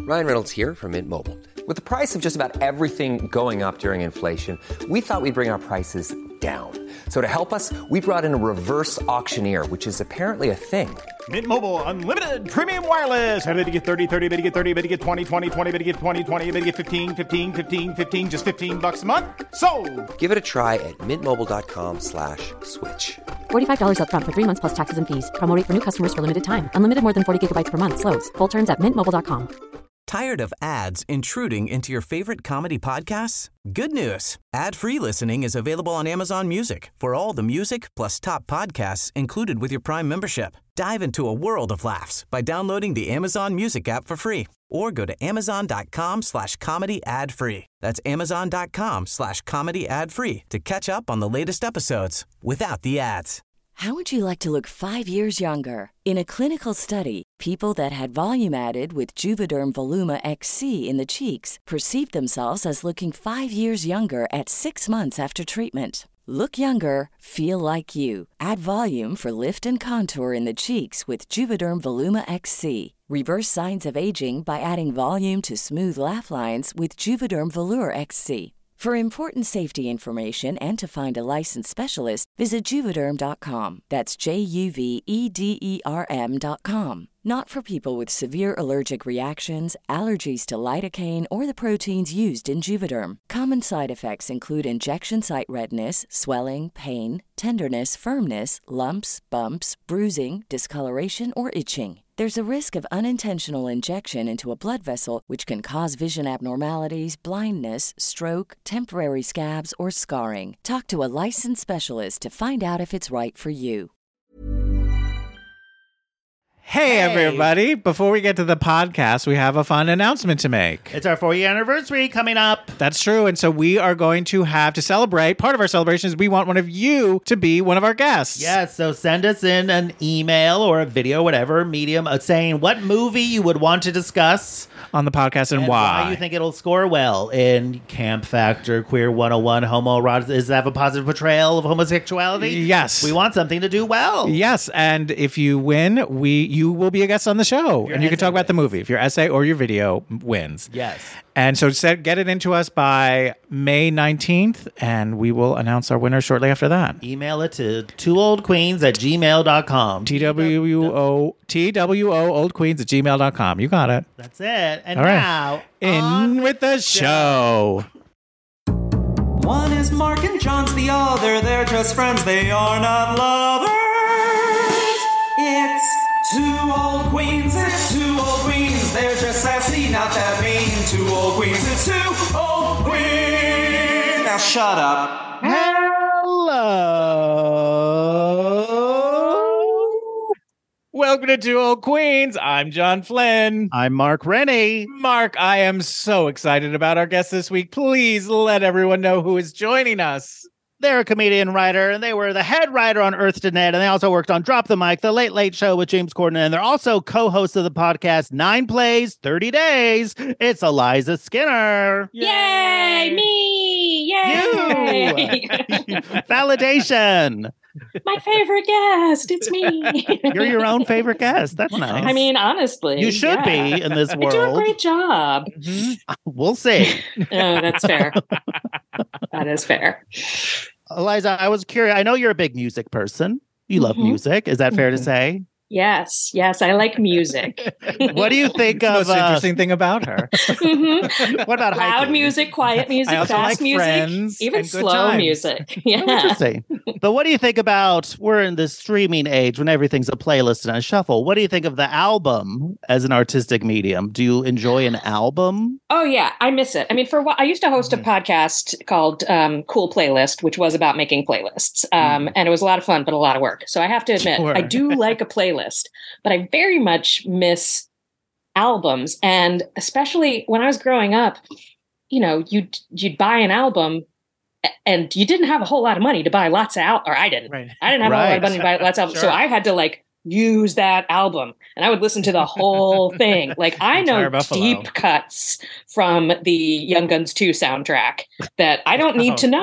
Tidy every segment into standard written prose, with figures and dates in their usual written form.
Ryan Reynolds here from Mint Mobile. With the price of just about everything going up during inflation, we thought we'd bring our prices down. So to help us, we brought in a reverse auctioneer, which is apparently a thing. Mint Mobile Unlimited Premium Wireless. How to get 30, 30, bit to get 30, bit to get 20, 20, 20, bit to get 20, 20, bit to get 15, 15, 15, 15, just $15 a month? Sold! Give it a try at mintmobile.com/switch. $45 up front for 3 months plus taxes and fees. Promo rate for new customers for limited time. Unlimited more than 40 gigabytes per month. Slows full terms at mintmobile.com. Tired of ads intruding into your favorite comedy podcasts? Good news. Ad-free listening is available on Amazon Music for all the music plus top podcasts included with your Prime membership. Dive into a world of laughs by downloading the Amazon Music app for free or go to amazon.com/comedy ad-free. That's amazon.com/comedy ad-free to catch up on the latest episodes without the ads. How would you like to look 5 years younger? In a clinical study, people that had volume added with Juvederm Voluma XC in the cheeks perceived themselves as looking 5 years younger at 6 months after treatment. Look younger, feel like you. Add volume for lift and contour in the cheeks with Juvederm Voluma XC. Reverse signs of aging by adding volume to smooth laugh lines with Juvederm Volure XC. For important safety information and to find a licensed specialist, visit Juvederm.com. That's JUVEDERM.com. Not for people with severe allergic reactions, allergies to lidocaine, or the proteins used in Juvederm. Common side effects include injection site redness, swelling, pain, tenderness, firmness, lumps, bumps, bruising, discoloration, or itching. There's a risk of unintentional injection into a blood vessel, which can cause vision abnormalities, blindness, stroke, temporary scabs, or scarring. Talk to a licensed specialist to find out if it's right for you. Hey, everybody. Before we get to the podcast, we have a fun announcement to make. It's our 4-year anniversary coming up. That's true. And so we are going to have to celebrate. Part of our celebration is we want one of you to be one of our guests. Yes, so send us in an email or a video, whatever medium, saying what movie you would want to discuss on the podcast and why you think it'll score well in Camp Factor, Queer 101, homoerotic. Does it have a positive portrayal of homosexuality? Yes. We want something to do well. Yes, and if you win, you will be a guest on the show, and you can talk about the movie if your essay or your video wins. Yes. And so get it into us by May 19th, and we will announce our winner shortly after that. Email it to twooldqueens@gmail.com. TWO oldqueens@gmail.com. You got it. That's it. And all right. now, in with the show. One is Mark and John's the other. They're just friends. They are not lovers. It's two old queens. It's two old queens. They're just sassy, not that mean. Two old queens. It's two old queens. Now shut up. Hello. Welcome to Two Old Queens. I'm John Flynn. I'm Mark Rennie. Mark, I am so excited about our guest this week. Please let everyone know who is joining us. They're a comedian writer, and they were the head writer on Earth to Net, and they also worked on Drop the Mic, The Late Late Show with James Corden, and they're also co-hosts of the podcast 9 Plays, 30 Days. It's Eliza Skinner. Yay! Me! Yay! Validation. My favorite guest. It's me. You're your own favorite guest. That's nice. I mean, honestly. You should be in this world. I do a great job. Mm-hmm. We'll see. Oh, that's fair. That is fair. Eliza, I was curious. I know you're a big music person. You love music. Is that fair to say? Yes, I like music. What do you think of the most interesting thing about her? What about loud music, quiet music, I also fast like music, Friends even and Good slow Times. music? Yeah. Interesting. But what do you think about, we're in this streaming age when everything's a playlist and a shuffle. What do you think of the album as an artistic medium? Do you enjoy an album? Oh, yeah. I miss it. I mean, for what I used to host a podcast called Cool Playlist, which was about making playlists. And it was a lot of fun, but a lot of work. So I have to admit, I do like a playlist, but I very much miss albums. And especially when I was growing up, you know, you'd buy an album and you didn't have a whole lot of money to buy lots of albums, or I didn't. Right. I didn't have a whole lot of money to buy lots of albums. Sure. So I had to use that album, and I would listen to the whole thing. I know deep cuts from the Young Guns 2 soundtrack that I don't need to know.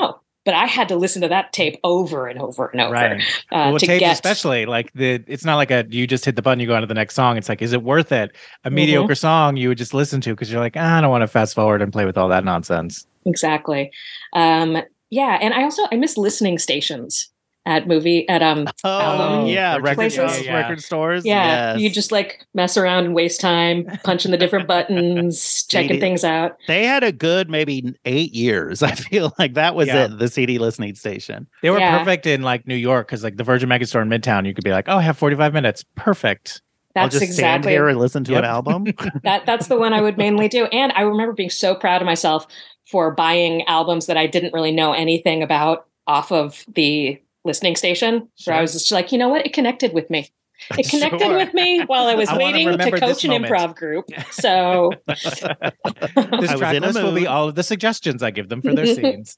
but I had to listen to that tape over and over and over. Right. To tapes get especially like it's not like you just hit the button, you go on to the next song. It's like, is it worth it? A mediocre song you would just listen to because you're like, I don't want to fast forward and play with all that nonsense. Exactly. Yeah, and I miss listening stations at album places. Record stores. Yeah, Yes. you just like mess around and waste time punching the different buttons, checking things out. They had a good maybe 8 years. I feel like that was it, the CD listening station. They were perfect in like New York because like the Virgin Megastore store in Midtown, you could be like, oh, I have 45 minutes. Perfect. I'll just stand here and listen to an album. That's the one I would mainly do. And I remember being so proud of myself for buying albums that I didn't really know anything about off of the listening station. Where I was just like, you know what? It connected with me. It connected with me while I was waiting to coach an improv group. So this track list will be all of the suggestions I give them for their scenes.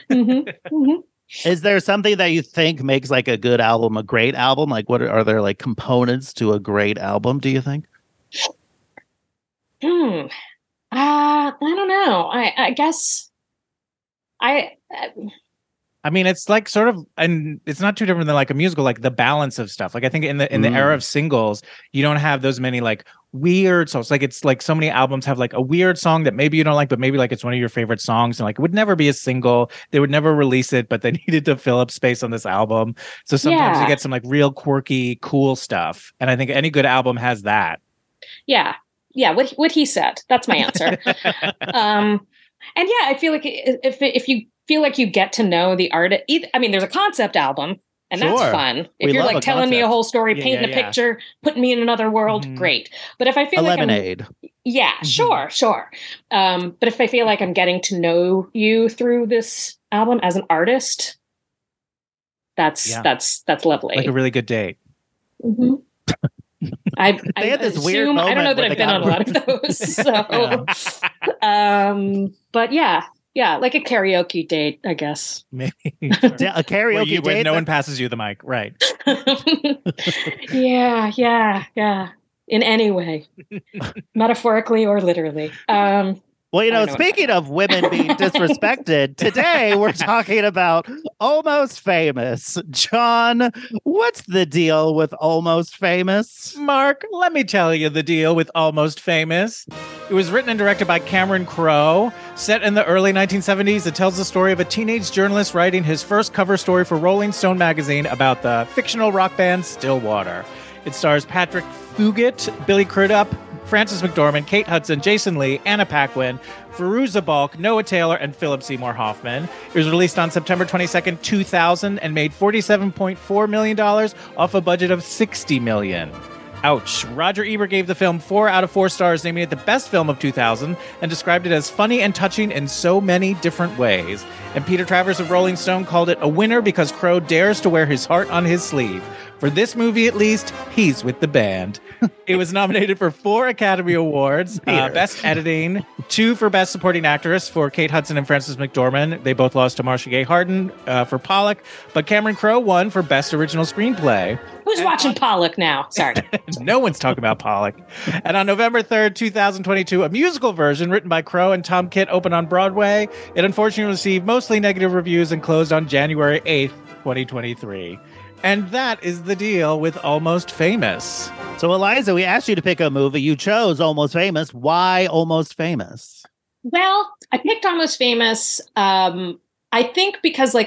Is there something that you think makes like a good album a great album? Like, what are there like components to a great album, do you think? I don't know. I guess I mean, it's like sort of, and it's not too different than like a musical, like the balance of stuff. Like I think in the era of singles, you don't have those many like weird songs. Like it's like so many albums have like a weird song that maybe you don't like, but maybe like it's one of your favorite songs, and like it would never be a single. They would never release it, but they needed to fill up space on this album. So sometimes you get some like real quirky, cool stuff. And I think any good album has that. Yeah. Yeah. What he said. That's my answer. And yeah, I feel like if you feel like you get to know the artist. I mean, there's a concept album, and that's fun. If you're like telling me a whole story, painting a picture, putting me in another world, great. But if I feel like Lemonade. Sure. But if I feel like I'm getting to know you through this album as an artist, that's lovely. Like a really good date. Mm-hmm. I had this weird moment. I don't know that I've been on a lot of those. So, but yeah, like a karaoke date, I guess. Maybe a karaoke date where no one passes you the mic, right? Yeah. In any way, metaphorically or literally. Well, speaking of women being disrespected, today we're talking about Almost Famous. John, what's the deal with Almost Famous? Mark, let me tell you the deal with Almost Famous. It was written and directed by Cameron Crowe. Set in the early 1970s, it tells the story of a teenage journalist writing his first cover story for Rolling Stone magazine about the fictional rock band Stillwater. It stars Patrick Fugit, Billy Crudup, Frances McDormand, Kate Hudson, Jason Lee, Anna Paquin, Fairuza Balk, Noah Taylor, and Philip Seymour Hoffman. It was released on September 22nd, 2000, and made $47.4 million off a budget of $60 million. Ouch. Roger Ebert gave the film 4 out of 4 stars, naming it the best film of 2000, and described it as funny and touching in so many different ways. And Peter Travers of Rolling Stone called it a winner because Crowe dares to wear his heart on his sleeve. For this movie, at least, he's with the band. It was nominated for 4 Academy Awards, Best Editing, 2 for Best Supporting Actress for Kate Hudson and Frances McDormand. They both lost to Marcia Gay Harden for Pollock, but Cameron Crowe won for Best Original Screenplay. Who's watching Pollock now? Sorry. No one's talking about Pollock. And on November 3rd, 2022, a musical version written by Crowe and Tom Kitt opened on Broadway. It unfortunately received mostly negative reviews and closed on January 8th, 2023. And that is the deal with Almost Famous. So, Eliza, we asked you to pick a movie. You chose Almost Famous. Why Almost Famous? Well, I picked Almost Famous, I think because, like,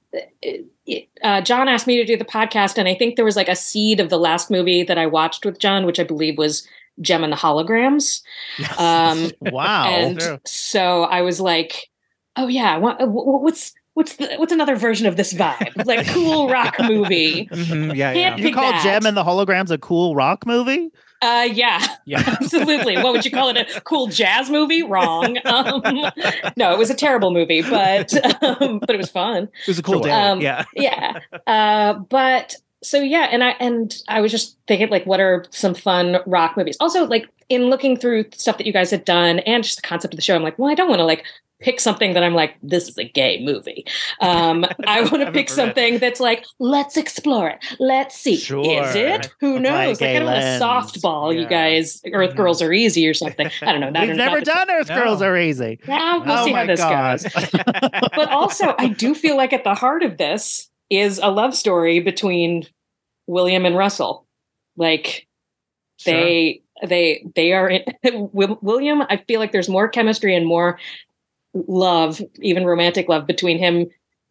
John asked me to do the podcast, and I think there was, like, a seed of the last movie that I watched with John, which I believe was Gem and the Holograms. Yes. Wow. And so I was like, oh, yeah, what's another version of this vibe? Like a cool rock movie. Mm-hmm, You call Gem and the Holograms a cool rock movie? Yeah, absolutely. What would you call it? A cool jazz movie? Wrong. No, it was a terrible movie, but it was fun. It was a cool day. But so and I was just thinking, like, what are some fun rock movies? Also, like, in looking through stuff that you guys had done and just the concept of the show, I'm like, well, I don't want to like pick something that I'm like, this is a gay movie. I want to pick something that's like, let's explore it. Let's see. Sure. Is it? Who knows? Like, I don't want a softball, you guys. Earth Girls Are Easy or something. I don't know. We've never done Earth Girls Are Easy. Yeah, we'll see how this goes. But also, I do feel like at the heart of this is a love story between William and Russell. Like, they are William. I feel like there's more chemistry and more love, even romantic love, between him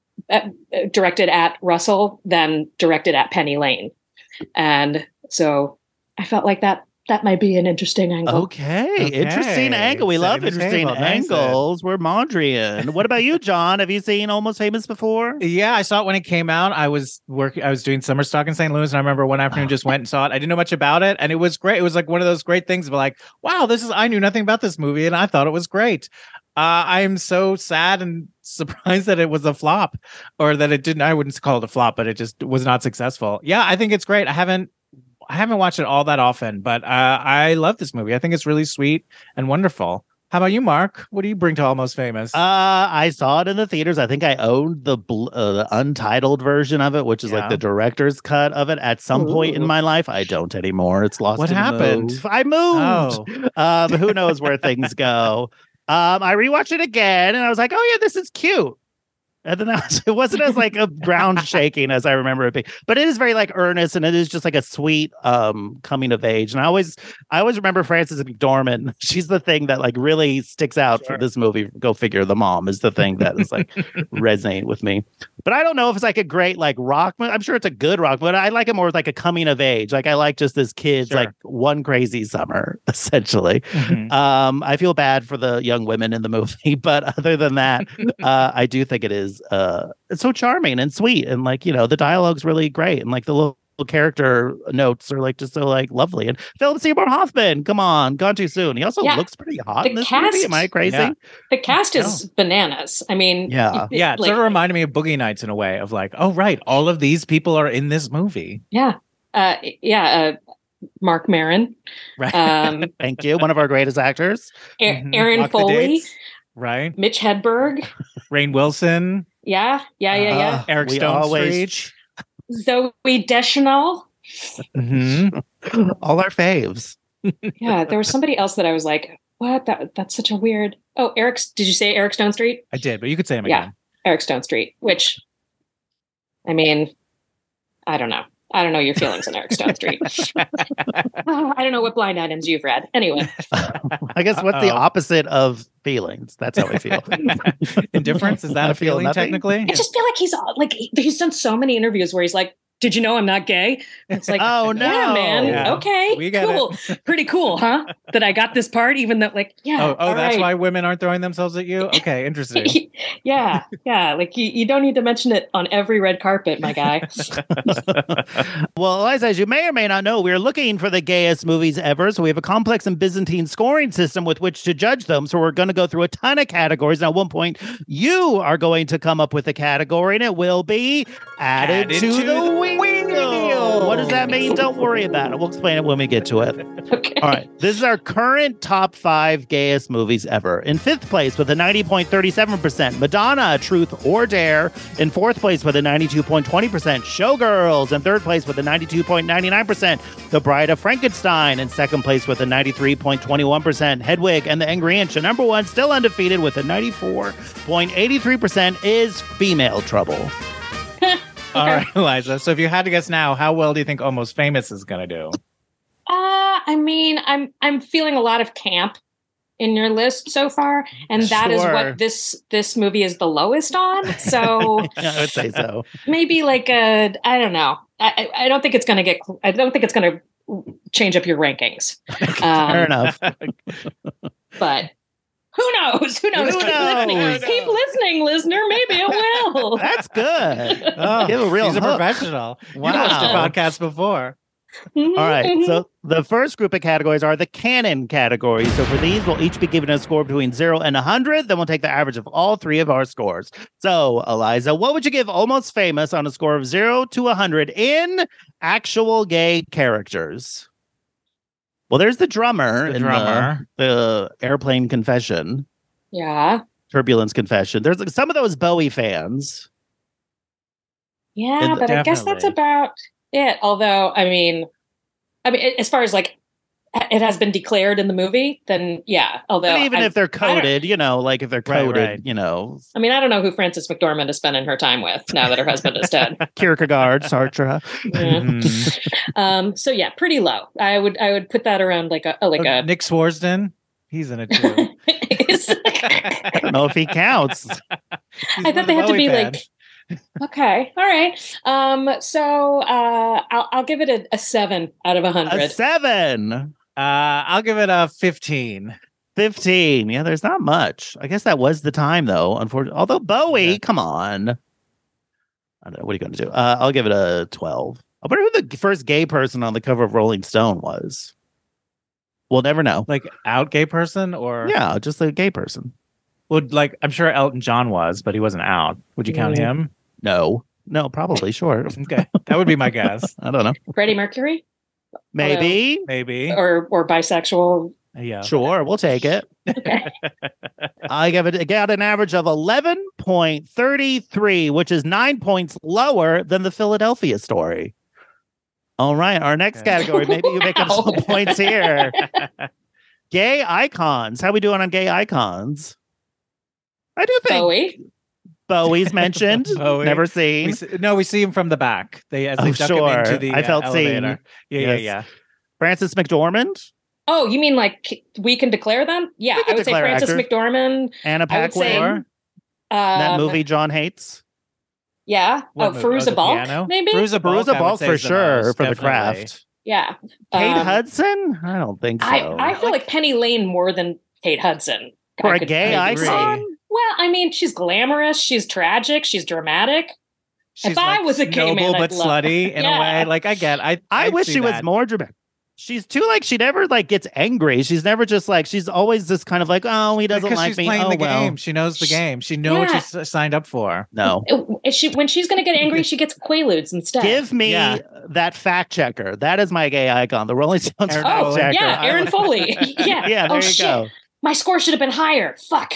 directed at Russell than directed at Penny Lane. And so I felt like that might be an interesting angle. Okay. Interesting angle. We love interesting angles. We're Mondrian. What about you, John? Have you seen Almost Famous before? Yeah, I saw it when it came out. I was doing summer stock in St. Louis, and I remember one afternoon just went and saw it. I didn't know much about it, and it was great. It was like one of those great things of like, wow, I knew nothing about this movie, and I thought it was great. I'm so sad and surprised that it was a flop, or that it didn't. I wouldn't call it a flop, but it just was not successful. Yeah, I think it's great. I haven't watched it all that often, but I love this movie. I think it's really sweet and wonderful. How about you, Mark? What do you bring to Almost Famous? I saw it in the theaters. I think I owned the untitled version of it, which is like the director's cut of it at some point in my life. I don't anymore. It's lost. What happened? I moved. Oh. Who knows where things go? I rewatched it again and I was like, oh yeah, this is cute. And then it wasn't as like a ground shaking as I remember it being, but it is very like earnest, and it is just like a sweet coming of age. And I always remember Frances McDormand. She's the thing that like really sticks out for this movie. Go figure. The mom is the thing that is like resonating with me. But I don't know if it's like a great like rock. I'm sure it's a good rock, but I like it more like a coming of age. Like I like just this kid's like one crazy summer essentially. I feel bad for the young women in the movie, but other than that, I do think it is. It's so charming and sweet, and like, you know, the dialogue's really great, and like the little character notes are like just so like lovely. And Philip Seymour Hoffman, come on, gone too soon. He also looks pretty hot in this movie. Am I crazy? Yeah. The cast is bananas. I mean, it sort of reminded me of Boogie Nights in a way of like, oh right, all of these people are in this movie. Mark Maron, right? Thank you. One of our greatest actors, Aaron Foley. Right. Mitch Hedberg. Rainn Wilson. Yeah. Eric Stonestreet. Zoe Deschanel. All our faves. Yeah, there was somebody else that I was like, what? That's such a weird... Oh, did you say Eric Stonestreet? I did, but you could say him again. Eric Stonestreet, which, I mean, I don't know. I don't know your feelings on Eric Stonestreet. I don't know what blind items you've read. Anyway. I guess what's the opposite of feelings? That's how I feel. Indifference? Is that a feeling technically? I just feel like he's done so many interviews where he's like, did you know I'm not gay? It's like, oh no, yeah, man. Yeah. Okay, we get cool. Pretty cool, huh? That I got this part, even though, like, yeah. Oh, that's why women aren't throwing themselves at you? Okay, interesting. Yeah. Like you don't need to mention it on every red carpet, my guy. Well, Eliza, as you may or may not know, we're looking for the gayest movies ever. So we have a complex and Byzantine scoring system with which to judge them. So we're going to go through a ton of categories. And at one point, you are going to come up with a category, and it will be added to the wheel. What does that mean? Don't worry about it. We'll explain it when we get to it. Okay. All right. This is our current top 5 gayest movies ever. In 5th place with a 90.37%, Madonna, Truth or Dare. In 4th place with a 92.20%, Showgirls. In 3rd place with a 92.99%, The Bride of Frankenstein. In 2nd place with a 93.21%, Hedwig and the Angry Inch. And number 1, still undefeated with a 94.83%, is Female Trouble. All right, Eliza. So if you had to guess now, how well do you think Almost Famous is going to do? I mean, I'm feeling a lot of camp in your list so far, and that is what this movie is the lowest on. So I would say so. Maybe like I don't know. I don't think it's going to I don't think it's going to change up your rankings. Fair enough. But who knows? Keep listening, listener. Maybe it will. That's good. Oh, he's a professional. Wow. You hosted podcasts before. All right. So the first group of categories are the canon categories. So for these, we'll each be given a score between 0 and 100. Then we'll take the average of all 3 of our scores. So, Eliza, what would you give Almost Famous on a score of 0 to 100 in actual gay characters? Well, there's the drummer in the Airplane Confession. Yeah. Turbulence Confession. There's like, some of those Bowie fans. Yeah, but I guess that's about it. Although, I mean, as far as like it has been declared in the movie, then yeah. Although, but even if they're coded, you know, like if they're coded, right. You know. I mean, I don't know who Frances McDormand is spending her time with now that her husband is dead. Kierkegaard, Sartre. Yeah. So yeah, pretty low. I would put that around like a Nick Swardsden. He's in it too. I don't know if he counts. I thought they had to be fan. Like. Okay. All right. So I'll give it a 7 out of 100. A 7. I'll give it a 15. 15. Yeah, there's not much. I guess that was the time though. Unfortunately, although Bowie, come on. I don't know. What are you going to do? I'll give it a 12. I wonder who the first gay person on the cover of Rolling Stone was. We'll never know. Like out gay person or yeah, just a gay person. Well, like I'm sure Elton John was, but he wasn't out. Would you count him? No, probably sure. Okay, that would be my guess. I don't know. Freddie Mercury, maybe, or bisexual. Yeah, sure, we'll take it. Okay. I got an average of 11.33, which is 9 points lower than the Philadelphia Story. All right, our next category. Maybe you make up some points here. Gay icons. How we doing on gay icons? I do think Bowie's mentioned. Bowie. Never seen. We see him from the back. They duck him into the I felt elevator. Seen. Yeah. Frances McDormand. Oh, you mean like we can declare them? Yeah, I would say Frances McDormand. Anna Paquin. That movie John hates. Yeah. Fairuza Balk, maybe? Fairuza Balk for sure, for The Craft. Yeah. Kate Hudson? I don't think so. I feel like Penny Lane more than Kate Hudson. For a gay icon? Well, I mean, she's glamorous, she's tragic, she's dramatic. She's if I was a gay noble man, but slutty in a way. Like I wish she was more dramatic. She's too like she never like gets angry. She's never just like she's always just kind of like, oh, he doesn't like she's me. Playing the well. game. She knows the game. She knows what she's signed up for. No, when she's going to get angry, she gets Quaaludes instead. Give me that fact checker. That is my gay icon. The Rolling Stones fact checker. Yeah, Aaron Foley. Yeah, there you go. My score should have been higher. Fuck.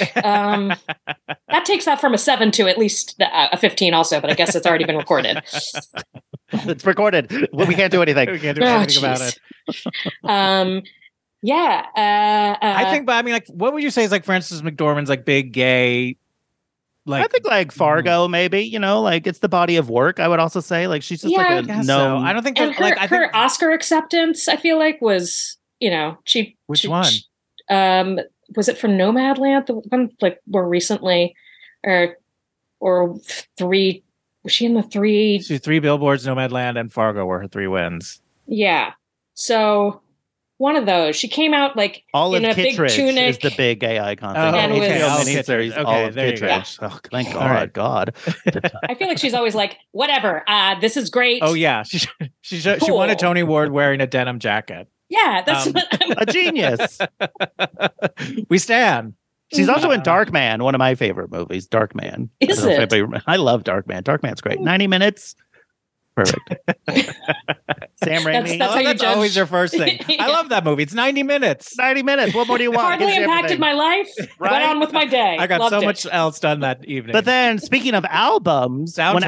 That takes that from a 7 to at least a 15 also, but I guess it's already been recorded. It's recorded. We can't do anything. We can't do anything about it. I think, but I mean, like, what would you say is like Frances McDormand's like big gay? Like, I think like Fargo, maybe, you know, like it's the body of work. I would also say like she's just like a so. I don't think and her, like I think her Oscar acceptance, I feel like was, you know, Which one? Was it for Nomadland? The one like more recently, or 3? Was she in the 3? She's 3 Billboards, Nomadland, and Fargo were her 3 wins. Yeah. So one of those. She came out like Olive in a Kittredge big tunic. Is the big gay icon. Miniseries. Olive Kittredge. Oh, thank God. Right. God. I feel like she's always like, whatever. This is great. Oh yeah, she won a Tony Award wearing a denim jacket. Yeah, that's a genius. We stand. She's also in Darkman, one of my favorite movies. Darkman. Is it? I love Darkman. Darkman's great. 90 minutes. Perfect. Sam Raimi. That's how you That's judge. always your first thing. I love that movie. It's 90 minutes. 90 minutes. What more do you want? Hardly impacted my life. Right? Went on with my day. I got Loved so it. much else done that evening. But then, speaking of albums, when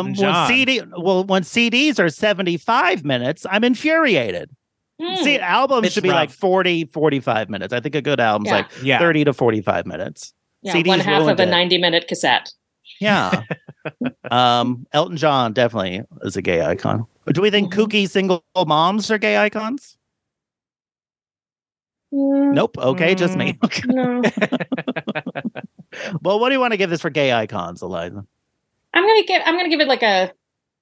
CDs are 75 minutes, I'm infuriated. See, albums should be like 40, 45 minutes. I think a good album's like 30 to 45 minutes. Yeah, CDs one half of a ruined it. 90-minute cassette. Yeah. Elton John definitely is a gay icon. Do we think kooky single moms are gay icons? Nope. Okay, just me. No. Well, what do you want to give this for gay icons, Eliza? I'm gonna give it like a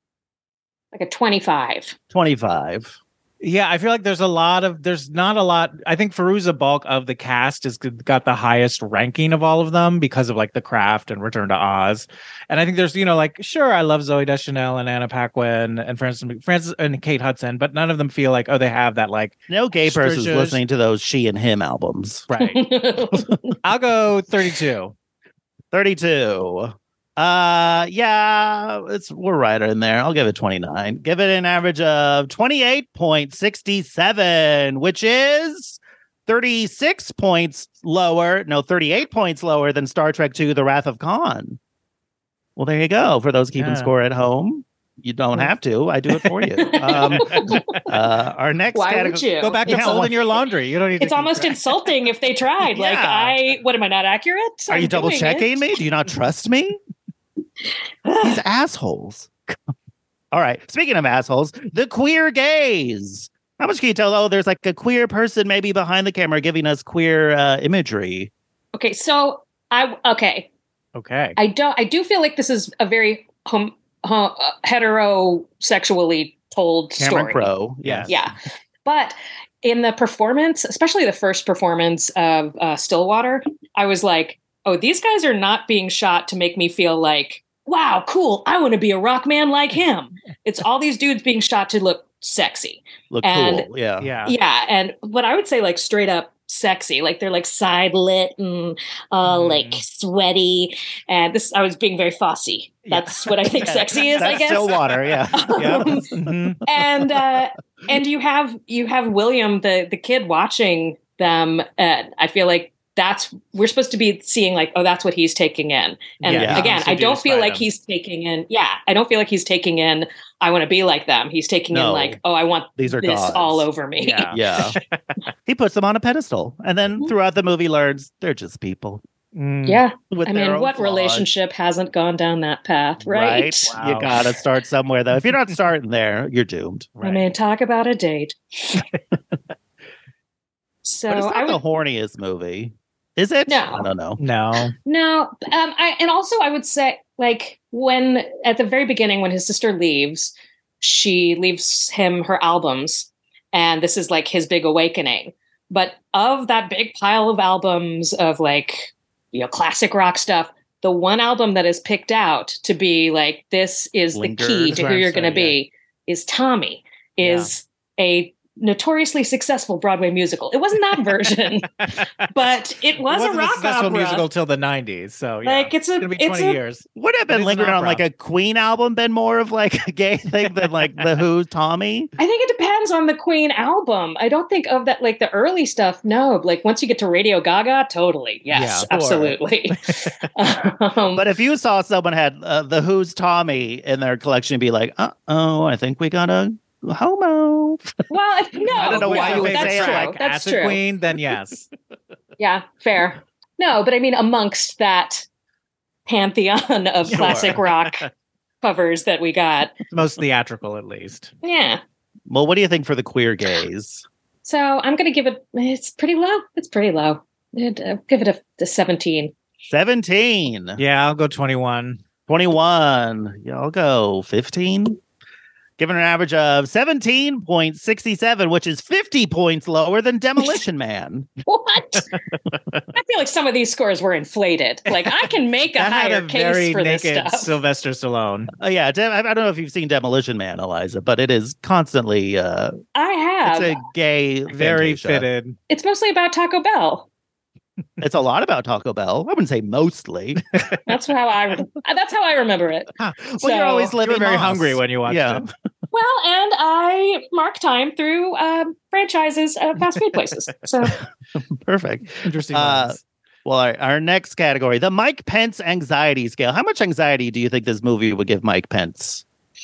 25. 25. Yeah, I feel like there's not a lot. I think Fairuza Balk of the cast has got the highest ranking of all of them because of like The Craft and Return to Oz. And I think there's, like, sure, I love Zooey Deschanel and Anna Paquin and Frances and Kate Hudson, but none of them feel like, they have that like. No gay person's listening to those She and Him albums. Right. I'll go 32. 32. Yeah, we're right in there. I'll give it 29. Give it an average of 28.67, which is 38 points lower than Star Trek II, The Wrath of Khan. Well, there you go. For those keeping score at home. You don't have to. I do it for you. Our next category. Go back to folding your laundry. You don't need. It's almost insulting if they tried. What am I not accurate? Are you double checking me? Do you not trust me? These assholes. All right. Speaking of assholes, the queer gaze. How much can you tell? Oh, there's like a queer person maybe behind the camera giving us queer imagery. Okay, so Okay. I do feel like this is a very heterosexually told Cameron story. Crowe, yes. Yeah. But in the performance, especially the first performance of Stillwater, I was like, oh, these guys are not being shot to make me feel like, wow, cool, I want to be a rock man like him. It's all these dudes being shot to look sexy. Cool, yeah. Yeah, and but I would say like straight up sexy, like they're like side lit and like sweaty, and this I was being very fussy. That's what I think sexy is. That's I guess Stillwater, yeah. And you have William the kid watching them, and I feel like we're supposed to be seeing like, oh, that's what he's taking in. And again, I don't feel like he's taking in. Yeah, I don't feel like he's taking in, I want to be like them. He's taking in like, oh, I want this gods. all over me. Yeah. He puts them on a pedestal. And then throughout the movie learns they're just people. Yeah. I mean, what relationship hasn't gone down that path, right? Wow. You got to start somewhere, though. If you're not starting there, you're doomed. Right. I mean, talk about a date. So but it's not the horniest movie. Is it? No. I don't know. No. And also I would say, like, when at the very beginning, when his sister leaves, she leaves him her albums, and this is like his big awakening. But of that big pile of albums of like, classic rock stuff, the one album that is picked out to be like, this is the key to who you're going to be is Tommy, is a notoriously successful Broadway musical. It wasn't that version, but it was a rock opera musical till the 90s. So like it's gonna be 20 years. Would have been lingering on like a Queen album, been more of like a gay thing than like the Who's Tommy. I think it depends on the Queen album. I don't think of that like the early stuff. No, like once you get to Radio Gaga, totally, yes, absolutely. But if you saw someone had the Who's Tommy in their collection, you'd be like, I think we gotta. Homo. Well, I don't know why you would say true. like that's Acid true. Queen, then yes. Yeah, fair. No, but I mean, amongst that pantheon of classic rock covers that we got, most theatrical, at least. Yeah. Well, what do you think for the queer gaze? So I'm going to give it. It's pretty low. I'll give it a 17. 17. Yeah, I'll go 21. 21. Yeah, I'll go 15. Given an average of 17.67, which is 50 points lower than Demolition Man. What? I feel like some of these scores were inflated. Like, I can make a higher case for this stuff. Sylvester Stallone. Yeah, I don't know if you've seen Demolition Man, Eliza, but it is constantly... I have. It's a gay very fantasia. fitted. It's mostly about Taco Bell. It's a lot about Taco Bell. I wouldn't say mostly. That's how I remember it. Well, you're always living very hungry when you watch it. Well, and I mark time through franchises of fast food places. So perfect. Interesting. Well, our next category, the Mike Pence anxiety scale. How much anxiety do you think this movie would give Mike Pence?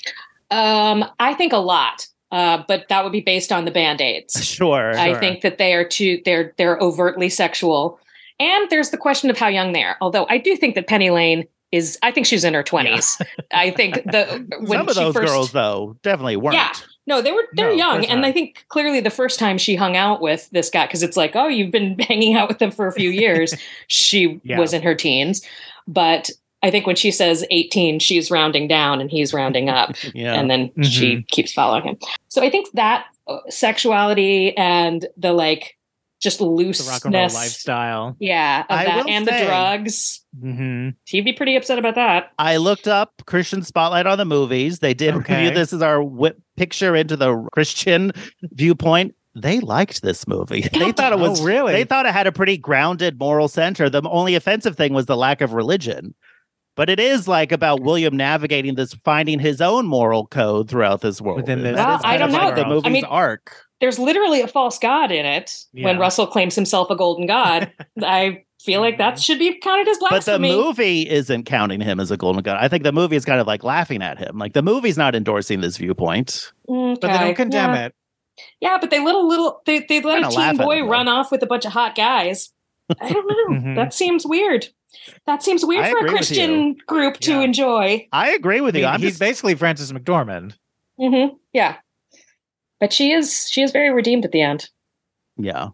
I think a lot. But that would be based on the Band-Aids. Sure. I think that they're overtly sexual. And there's the question of how young they are. Although I do think that Penny Lane I think she's in her 20s. Yeah. I think some of those girls though definitely weren't. Yeah. No, they're young. And I think clearly the first time she hung out with this guy, because it's like, oh, you've been hanging out with them for a few years. She was in her teens. But I think when she says 18, she's rounding down and he's rounding up. And then she keeps following him. So I think that sexuality and the like just looseness, the rock and roll lifestyle. Yeah. Of that, and the drugs. He'd be pretty upset about that. I looked up Christian Spotlight on the movies. They did review this as our picture into the Christian viewpoint. They liked this movie. They thought it was really. They thought it had a pretty grounded moral center. The only offensive thing was the lack of religion. But it is like about William navigating this, finding his own moral code throughout this world. Within this, I don't know. the movie's arc. there's literally a false god in it when Russell claims himself a golden god. I feel like that should be counted as blasphemy. But the movie isn't counting him as a golden god. I think the movie is kind of like laughing at him. Like the movie's not endorsing this viewpoint. But they don't condemn it. Yeah, but they let a teen boy run off with a bunch of hot guys. I don't know. That seems weird. That seems weird for a Christian group to enjoy. I agree with you. He's basically Frances McDormand. Mm-hmm. Yeah. But she is very redeemed at the end. Yeah.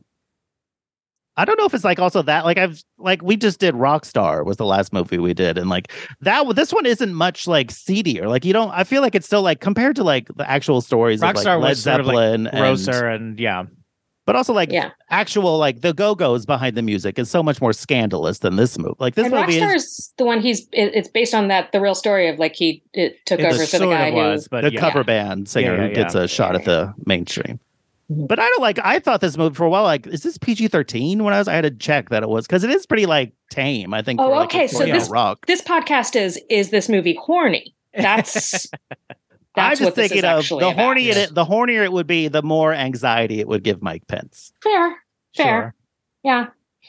I don't know if it's like also that we just did Rockstar was the last movie we did, and like this one isn't much like seedier. Like I feel like it's still like compared to like the actual stories Rockstar of like Led Zeppelin sort of like grosser and but also like actual like the Go-Go's behind the music is so much more scandalous than this movie. Like this movie Rockstar's the one it's based on the real story of like it took over for the guy the cover band singer who gets a shot at the mainstream. But I thought this movie for a while, like, is this PG-13 when I had to check that it was, because it is pretty like tame, I think. Oh, okay. So this podcast is this movie horny? That's I'm just thinking of the hornier the hornier it would be, the more anxiety it would give Mike Pence. Fair. Sure. Yeah.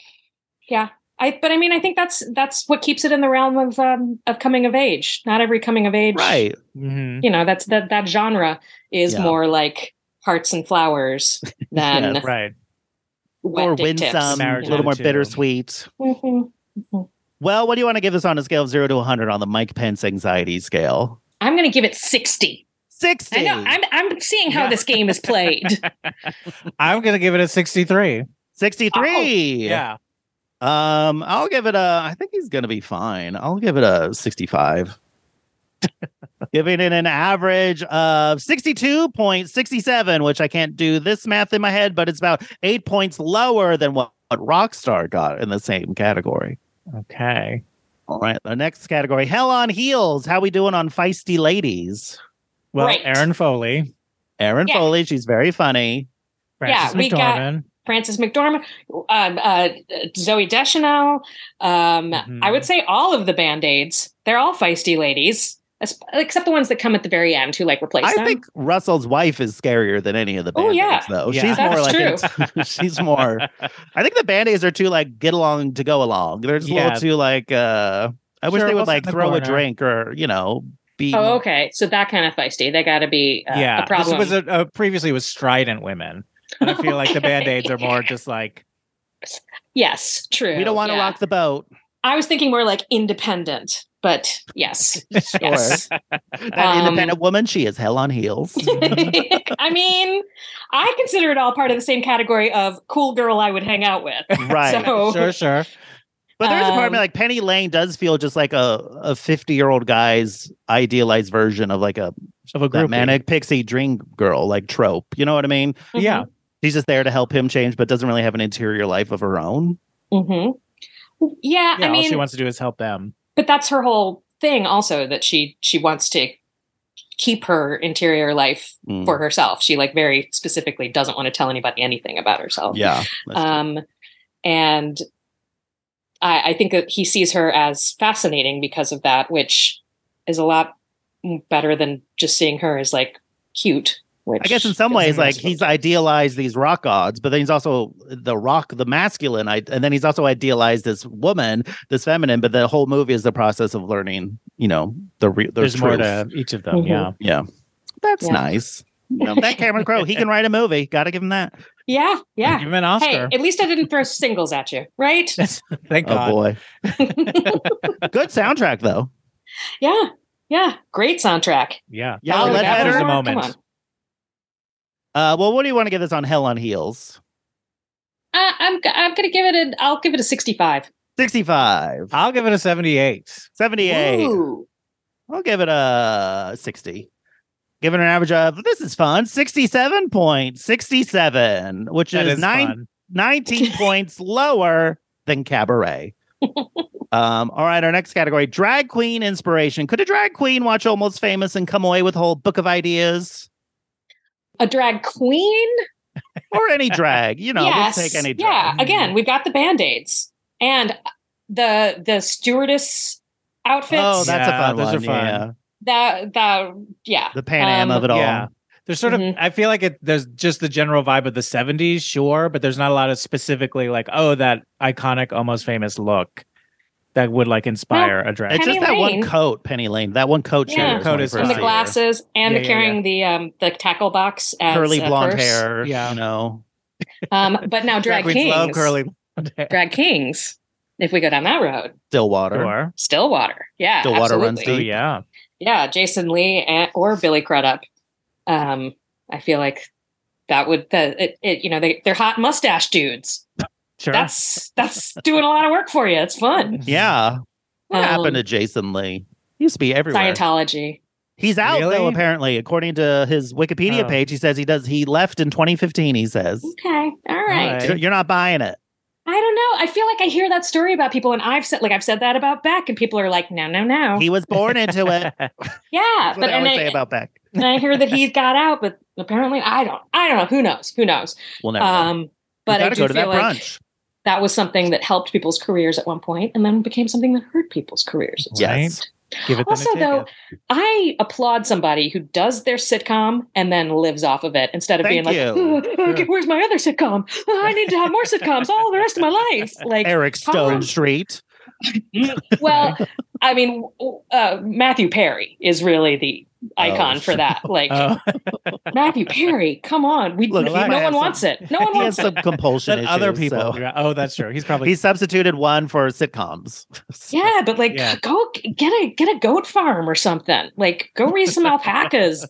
But I mean, I think that's what keeps it in the realm of coming of age. Not every coming of age, right? Mm-hmm. That's that genre is more like Hearts and Flowers than right. More winsome, a little more bittersweet. Mm-hmm. Mm-hmm. Well, what do you want to give this on a scale of 0 to 100 on the Mike Pence anxiety scale? I'm going to give it 60. 60. I know. I'm seeing how this game is played. I'm going to give it a 63. 63. Oh, yeah. I'll give it I think he's going to be fine. I'll give it a 65. Giving it an average of 62.67, which I can't do this math in my head, but it's about 8 points lower than what Rockstar got in the same category. Okay. All right. The next category, Hell on Heels. How we doing on feisty ladies? Well, right. Erin Foley. Foley, she's very funny. Frances we McDormand. got Frances McDormand, Zooey Deschanel. I would say all of the Band-Aids. They're all feisty ladies, except the ones that come at the very end who like replace them. I think Russell's wife is scarier than any of the Band-Aids, though. Yeah. She's more That's like she's more. I think the Band-Aids are too like get along to go along. They're just a little too like. I wish they would like throw a drink or be. Oh, okay. So that kind of feisty. They got to be a problem. This was previously was strident women. And I feel like the Band-Aids are more just like. Yes, true. We don't want to rock the boat. I was thinking more like independent, but yes. Sure. Yes. That independent woman, she is hell on heels. I mean, I consider it all part of the same category of cool girl I would hang out with. Right. So, Sure. But there's a part of me like Penny Lane does feel just like a 50-year-old guy's idealized version of like a manic pixie dream girl like trope. You know what I mean? Mm-hmm. Yeah. She's just there to help him change, but doesn't really have an interior life of her own. Mm-hmm. Yeah, I mean, all she wants to do is help them. But that's her whole thing also, that she wants to keep her interior life for herself. She like very specifically doesn't want to tell anybody anything about herself. Yeah. And I think that he sees her as fascinating because of that, which is a lot better than just seeing her as like cute. I guess in some ways, like he's idealized these rock gods, but then he's also the masculine, and then he's also idealized this woman, this feminine. But the whole movie is the process of learning, there's more to each of them. Mm-hmm. Yeah. That's nice. That Cameron Crowe, he can write a movie. Got to give him that. Yeah. Give him an Oscar. Hey, at least I didn't throw singles at you, right? Thank God. Oh boy. Good soundtrack though. Yeah. Great soundtrack. Yeah. Yeah. That was the moment. Come on. Well, what do you want to give this on Hell on Heels? I'm gonna give it I'll give it a 65. 65. I'll give it a 78. 78. Ooh. I'll give it a 60. Give it an average of, this is fun, 67.67, which is 19 points lower than Cabaret. All right, our next category, drag queen inspiration. Could a drag queen watch Almost Famous and come away with a whole book of ideas? A drag queen? Or any drag, yes. We'll take any drag. Yeah, again, we've got the Band-Aids and the stewardess outfits. Oh, that's a fun those one. Are fun. Yeah. Yeah. The Pan Am of it all. Yeah. There's sort of, I feel like there's just the general vibe of the 70s, sure, but there's not a lot of specifically like, oh, that iconic, almost famous look that would like inspire a drag. It's just that one coat, Penny Lane. That one coat. Yeah, coat is and the glasses, and carrying the tackle box as curly blonde purse. hair. Yeah, you know. But now drag kings love curly blonde hair. Drag kings. If we go down that road, Stillwater. Yeah, Stillwater absolutely. runs deep. Yeah, Jason Lee or Billy Crudup. I feel like that would they're hot mustache dudes. Sure, that's doing a lot of work for you. It's fun. Yeah. What happened to Jason Lee? He used to be everywhere. Scientology. He's out though. Apparently, according to his Wikipedia page, he says he left in 2015. He says. Okay, all right. You're not buying it. I don't know. I feel like I hear that story about people, and I've said that about Beck, and people are like, no. He was born into it. Yeah, but I say about Beck. And I hear that he got out, but apparently I don't know. Who knows? We'll never know. But I do go to feel that like brunch. That was something that helped people's careers at one point, and then became something that hurt people's careers. Yes. Give it also, though, I applaud somebody who does their sitcom and then lives off of it instead of being like, okay, where's my other sitcom? I need to have more sitcoms all the rest of my life. Like Eric Stone Street. Well, I mean, Matthew Perry is really the icon for that. Like Matthew Perry, come on, no one wants it. No one wants it. He has some compulsion issues. Other people. So. Oh, that's true. He substituted one for sitcoms. Yeah, but go get a goat farm or something. Like go raise some alpacas.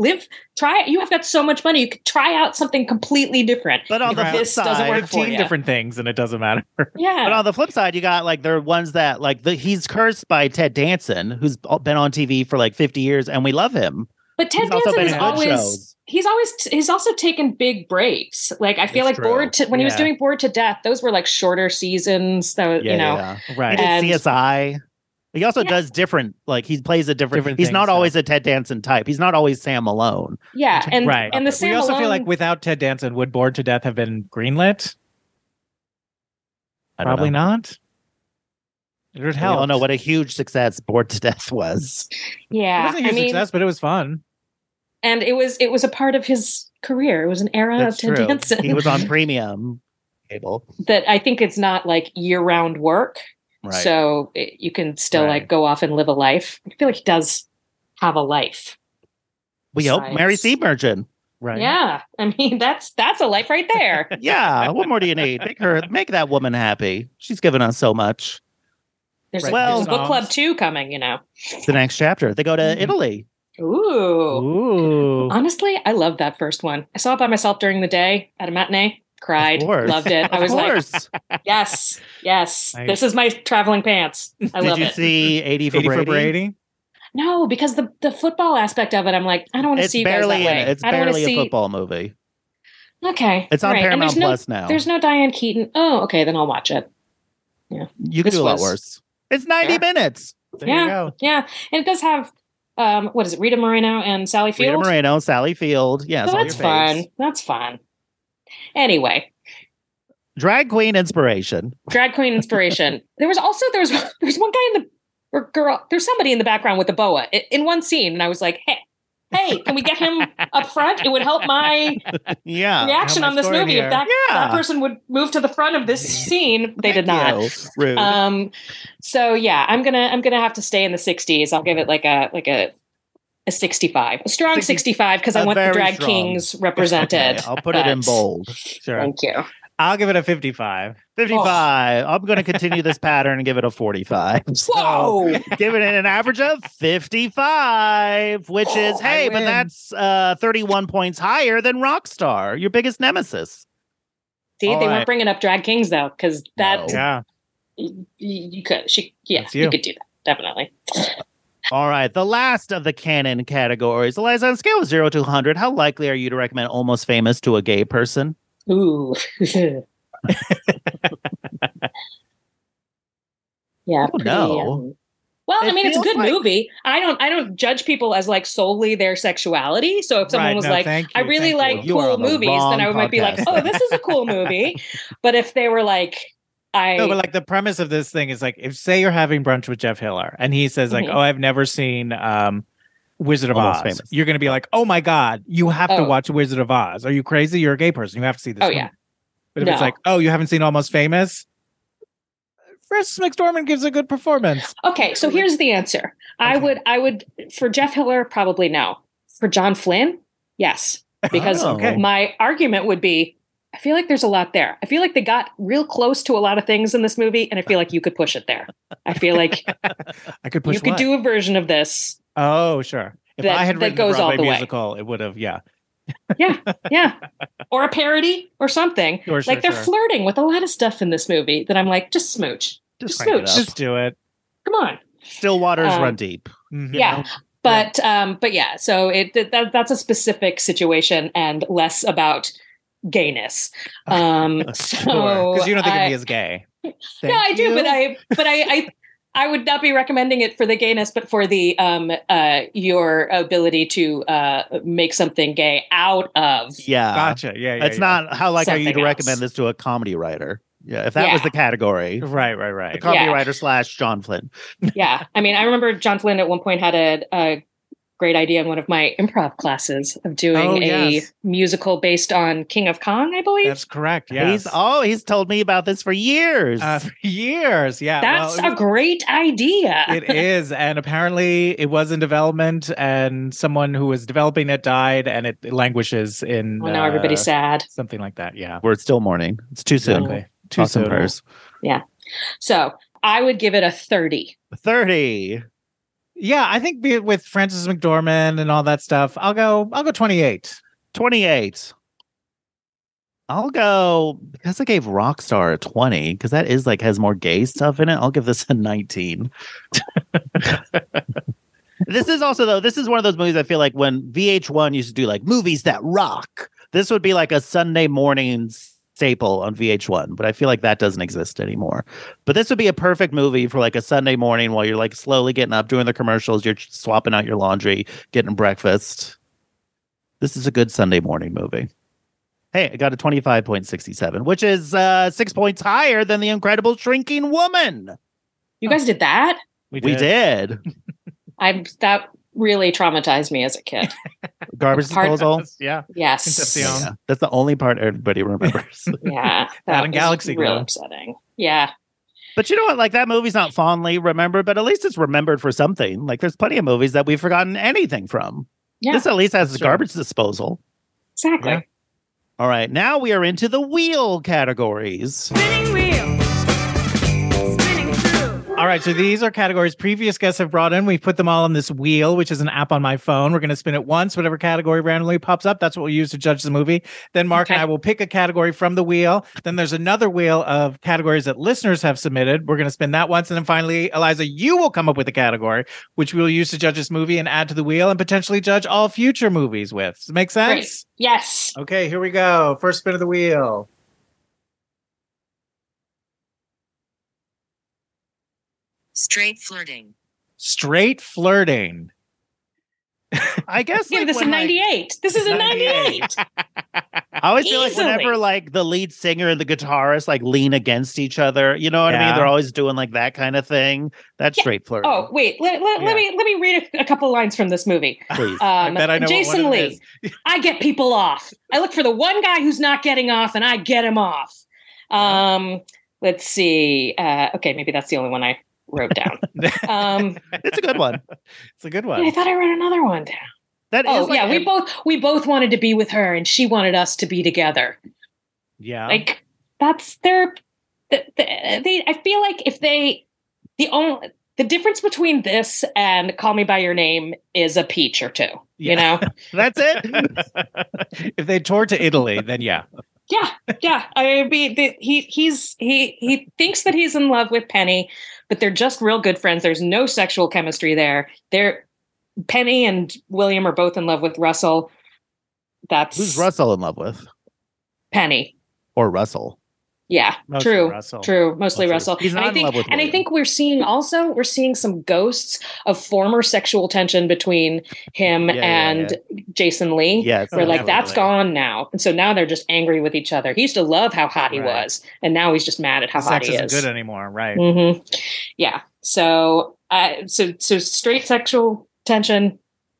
Try it. You have got so much money. You could try out something completely different. But on the flip side, doesn't work 15 different things, and it doesn't matter. Yeah. But on the flip side, you got like there are ones that like he's cursed by Ted Danson, who's been on TV for like 50 years, and we love him. But Ted Danson is always he's also taken big breaks. Like I feel like when he was doing Bored to Death, those were like shorter seasons. That right. He did CSI. He also does different, like he plays a different he's not always a Ted Danson type. He's not always Sam Malone. Yeah, and the Sam we also Malone, feel like without Ted Danson, would Bored to Death have been greenlit? Probably not. It would help. I don't know what a huge success Bored to Death was. Yeah, it wasn't a huge success, but it was fun. And it was a part of his career. It was an era of Ted Danson. He was on premium cable. That I think it's not like year-round work. Right. So you can still like go off and live a life. I feel like he does have a life. We hope. Mary Steenburgen. Right. Yeah. I mean, that's a life right there. Yeah. What more do you need? Make that woman happy. She's given us so much. There's book club 2 coming, The next chapter. They go to Italy. Ooh. Honestly, I love that first one. I saw it by myself during the day at a matinee. Cried, loved it. I was like, yes. Nice. This is my traveling pants. I love it. Did you see 80 for Brady? No, because the football aspect of it, I'm like, I don't want to see you guys that way. It's barely a football movie. Okay. It's on Paramount Plus now. There's no Diane Keaton. Oh, okay, then I'll watch it. Yeah. You could do a lot worse. It's 90 minutes. There you go. Yeah. And it does have what is it? Rita Moreno and Sally Field? Rita Moreno, Sally Field. Yeah, so that's fun. That's fun. Anyway. Drag queen inspiration. There was one guy there's somebody in the background with a boa in one scene. And I was like, hey, can we get him up front? It would help my reaction on this movie. If that person would move to the front of this scene. They did not. Rude. So yeah, I'm gonna have to stay in the 60s. I'll give it like a 65, a strong 65, because I want the drag kings represented. Okay, I'll put it in bold. Sure. Thank you. I'll give it a 55. 55. I'm going to continue this pattern and give it a 45. Whoa! So, giving it an average of 55, which is, but that's 31 points higher than Rockstar, your biggest nemesis. See, they weren't bringing up drag kings though, because that you could you could do that, definitely. All right, the last of the canon categories. Eliza, on a scale of 0 to 100, how likely are you to recommend Almost Famous to a gay person? Ooh. Yeah. No. Well, I mean, it's a good movie. I don't judge people as like solely their sexuality. So if someone was like, I really like cool movies, then I might be like, oh, this is a cool movie. But if they were like, but like the premise of this thing is like, if say you're having brunch with Jeff Hiller and he says like, oh, I've never seen Wizard of Almost Oz. Famous. You're going to be like, oh my God, you have to watch Wizard of Oz. Are you crazy? You're a gay person. You have to see this. Oh, movie. yeah. But if it's like, oh, you haven't seen Almost Famous? Frances McDormand gives a good performance. Okay, so here's the answer. Okay. I would for Jeff Hiller, probably no. For John Flynn, yes. Because my argument would be, I feel like there's a lot there. I feel like they got real close to a lot of things in this movie, and I feel like you could push it there. I feel like I could push you could do a version of this. Oh, sure. If I had written a Broadway musical, it would have, yeah, or a parody or something. Sure, like they're flirting with a lot of stuff in this movie that I'm like, just smooch, just smooch, just do it. Come on, still waters run deep. Yeah, but yeah. So that's a specific situation and less about gayness. Because you don't think of me as gay. No, I do, but I would not be recommending it for the gayness, but for the your ability to make something gay out of. Yeah, gotcha. Yeah, it's not how are you to recommend this to a comedy writer? Yeah, if that was the category, right. The comedy writer / John Flynn. Yeah, I mean, I remember John Flynn at one point had a great idea in one of my improv classes of doing a musical based on King of Kong, I believe. That's correct. Yes. He's told me about this for years. Yeah. That's a great idea. It is. And apparently it was in development and someone who was developing it died and it languishes in... now everybody's sad. Something like that, yeah. We're still mourning. It's too soon. Exactly. Too soon. Yeah. So I would give it a 30. 30. Yeah, I think with Frances McDormand and all that stuff, I'll go 28. 28. I'll go, because I gave Rockstar a 20, because that is has more gay stuff in it. I'll give this a 19. This is also, this is one of those movies I feel like when VH1 used to do movies that rock, this would be a Sunday morning staple on VH1, but I feel like that doesn't exist anymore. But this would be a perfect movie for a Sunday morning while you're slowly getting up, doing the commercials, you're swapping out your laundry, getting breakfast. This is a good Sunday morning movie. Hey, I got a 25.67, which is 6 points higher than The Incredible Shrinking Woman. You guys did that? We did. That really traumatized me as a kid. Garbage disposal. Yeah. Yes. Yeah. That's the only part everybody remembers. Yeah. That and Galaxy real Glow. Upsetting. Yeah. But you know what? That movie's not fondly remembered, but at least it's remembered for something. There's plenty of movies that we've forgotten anything from. Yeah. This at least has the garbage disposal. Exactly. Yeah. All right. Now we are into the wheel categories. Spinning wheel. All right, so these are categories previous guests have brought in. We've put them all on this wheel, which is an app on my phone. We're going to spin it once. Whatever category randomly pops up, that's what we'll use to judge the movie. Then Mark and I will pick a category from the wheel. Then there's another wheel of categories that listeners have submitted. We're going to spin that once. And then finally, Eliza, you will come up with a category, which we'll use to judge this movie and add to the wheel and potentially judge all future movies with. Does it make sense? Great. Yes. Okay, here we go. First spin of the wheel. Straight flirting. Straight flirting. I guess this is 98. This is a 98. I always feel whenever the lead singer and the guitarist lean against each other, you know what I mean? They're always doing that kind of thing. That's straight flirting. Oh, wait. Let me read a couple lines from this movie. Please. I bet I know Jason Lee. I get people off. I look for the one guy who's not getting off and I get him off. Let's see. Okay, maybe that's the only one I wrote down. It's a good one. It's a good one. I thought I wrote another one down. That is we both wanted to be with her and she wanted us to be together. Yeah. That's their I feel like if the difference between this and Call Me by Your Name is a peach or two, you know? That's it. If they toured to Italy, then yeah. Yeah. I mean, he thinks that he's in love with Penny, but they're just real good friends. There's no sexual chemistry there. Penny and William are both in love with Russell. Who's Russell in love with? Penny or Russell? Yeah, mostly true. Russell. True, mostly Russell. He's not in love with William. I think we're seeing some ghosts of former sexual tension between him and Jason Lee. Yeah, where that's gone now, and so now they're just angry with each other. He used to love how hot he was, and now he's just mad at how hot he is. Sex isn't good anymore, right? Mm-hmm. Yeah. So straight sexual tension,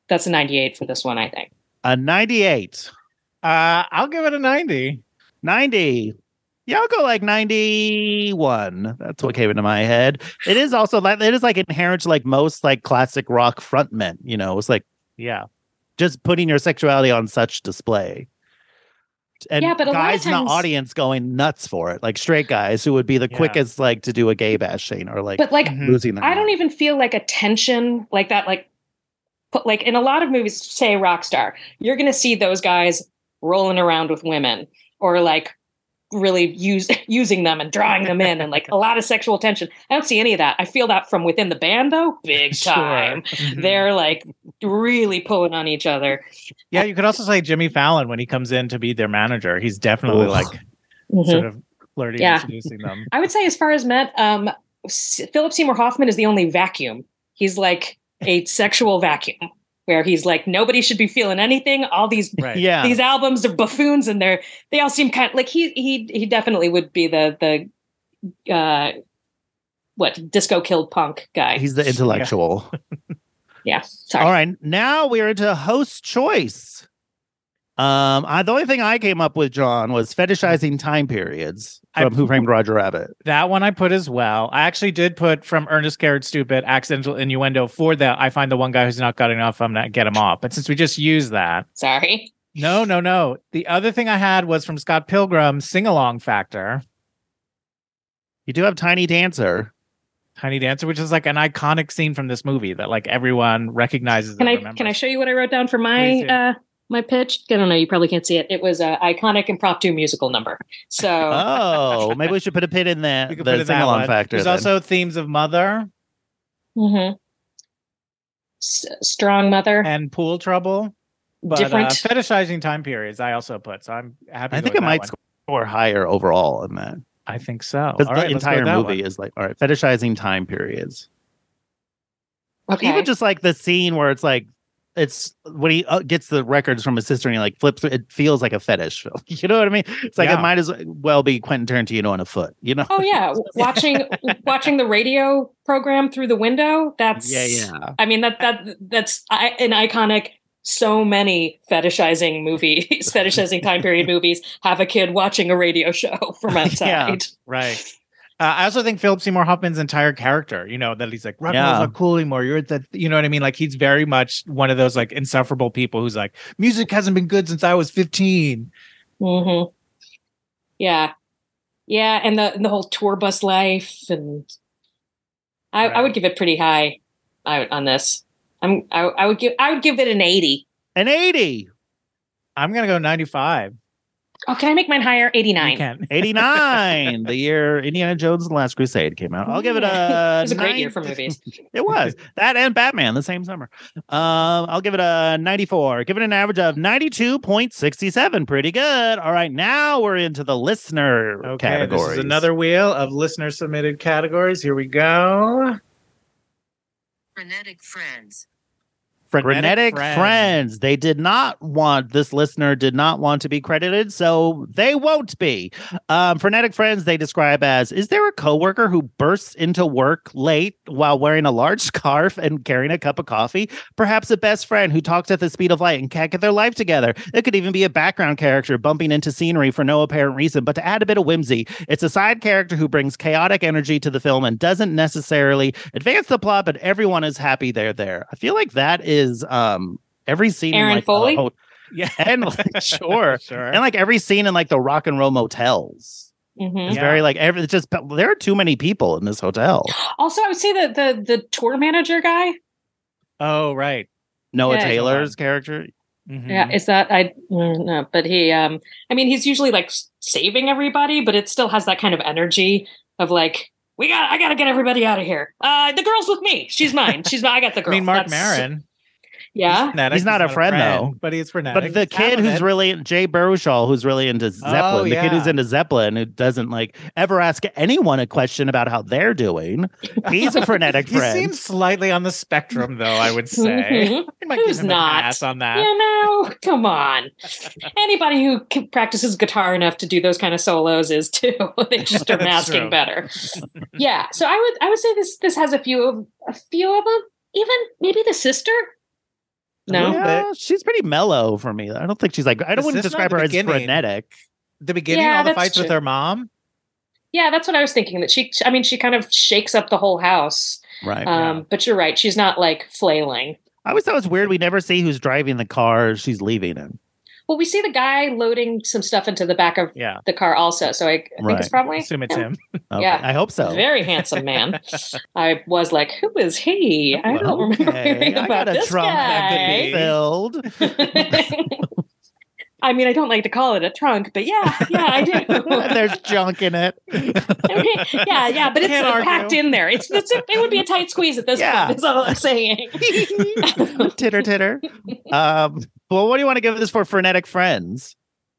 That's a 98 for this one, I think. A 98. I'll give it a 90. 90. Yeah, I'll go like 91. That's what came into my head. It is also like inherent to like most like classic rock frontmen. You know, it's like just putting your sexuality on such display. And but a lot of guys in the times- audience going nuts for it, like straight guys who would be the quickest like to do a gay bashing or like, but like losing their I mind. don't even feel like a tension like that. Like in a lot of movies, say Rockstar, you're going to see those guys rolling around with women or like really using them and drawing them in and like a lot of sexual tension. I don't see any of that. I feel that from within the band though, big time. They're like really pulling on each other. Yeah, you could also say Jimmy Fallon when he comes in to be their manager. He's definitely sort of flirty introducing them. I would say as far as men, Philip Seymour Hoffman is the only vacuum. He's like a sexual vacuum where he's like, nobody should be feeling anything. All these, these albums are buffoons and they all seem kind of like he definitely would be the disco killed punk guy. He's the intellectual. Yeah. Sorry. All right. Now we're into host choice. The only thing I came up with, John, was fetishizing time periods from Who Framed Roger Rabbit. That one I put as well. I actually did put from Ernest Scared Stupid, Accidental Innuendo for that. I find the one guy who's not got enough, I'm not get him off. But since we just used that. Sorry. No. The other thing I had was from Scott Pilgrim, Sing Along Factor. You do have Tiny Dancer. Tiny Dancer, which is like an iconic scene from this movie that like everyone recognizes. Can I show you what I wrote down for my my pitch? I don't know. You probably can't see it. It was an iconic impromptu musical number. So, maybe we should put a pin in that. The Sing Along Factor. There's also themes of Mother. Mm-hmm. Strong Mother and Pool Trouble. But, different fetishizing time periods. I also put. So I'm happy. I think it might score higher overall in that. I think so. Because the entire movie is like, all right, fetishizing time periods. Okay. Even just like the scene where it's like, it's when he gets the records from his sister and he like flips it feels like a fetish film. You know what I mean? It's like it might as well be Quentin Tarantino on a foot, you know? Oh yeah. watching the radio program through the window. That's I mean that's an iconic. So many fetishizing movies, fetishizing time period movies have a kid watching a radio show from outside. Right. I also think Philip Seymour Hoffman's entire character, you know, that he's like, rock and roll's not cool anymore. You're the, you know what I mean? Like he's very much one of those like insufferable people who's like, music hasn't been good since I was 15. Mm-hmm. Yeah. Yeah. And the whole tour bus life. And I would give it pretty high on this. I would give it an 80. An 80. I'm gonna go 95. Oh, can I make mine higher? 89. You can. 89. The year Indiana Jones and the Last Crusade came out. I'll give it a. It was a great year for movies. It was that and Batman the same summer. I'll give it a 94. Give it an average of 92.67. Pretty good. All right, now we're into the listener categories. This is another wheel of listener submitted categories. Here we go. Frenetic Friends. Frenetic Friends. They did not want, this listener did not want to be credited, so they won't be. Frenetic Friends, they describe as, is there a coworker who bursts into work late while wearing a large scarf and carrying a cup of coffee? Perhaps a best friend who talks at the speed of light and can't get their life together. It could even be a background character bumping into scenery for no apparent reason, but to add a bit of whimsy, it's a side character who brings chaotic energy to the film and doesn't necessarily advance the plot, but everyone is happy they're there. I feel like that is every scene Aaron in like Foley? yeah, and like, sure and like every scene in like the Rock and Roll Motels. It's very like it's just there are too many people in this hotel. Also, I would say that the tour manager guy. Oh right, Noah Taylor's character. Mm-hmm. Yeah, is that no? But he, I mean, he's usually like saving everybody, but it still has that kind of energy of like, I gotta get everybody out of here. The girl's with me. She's mine. I got the girl. I mean, Mark Maron. Yeah. He's not a friend though. But he's frenetic. But the kid who's really, Jay Baruchel, who's really into Zeppelin, the kid who's into Zeppelin, who doesn't like ever ask anyone a question about how they're doing. He's a frenetic friend. He seems slightly on the spectrum, though, I would say. I might Who's give him not? a pass on that. You know, come on. Anybody who practices guitar enough to do those kind of solos is too. They just are masking better. Yeah. So I would say this has a few of them. Even maybe the sister. No, Yeah, she's pretty mellow for me. I don't think she's like. I Is wouldn't this describe not her the as beginning? frenetic. The beginning, Yeah, all the that's fights with true. her mom. Yeah, that's what I was thinking. That she kind of shakes up the whole house. Right. But you're right. She's not like flailing. I always thought it was weird. We never see who's driving the car she's leaving in. Well, we see the guy loading some stuff into the back of the car also. So I think Right. it's probably Assume it's him. Okay, Yeah. I hope so. Very handsome man. I was like, who is he? I don't remember hearing I about got a this trunk that guy. could be filled. I mean, I don't like to call it a trunk, but yeah, I do. There's junk in it. yeah, but it's Can't argue. packed in there. It would be a tight squeeze at this point. Is all I'm saying. Titter, titter. Well, what do you want to give this for frenetic friends?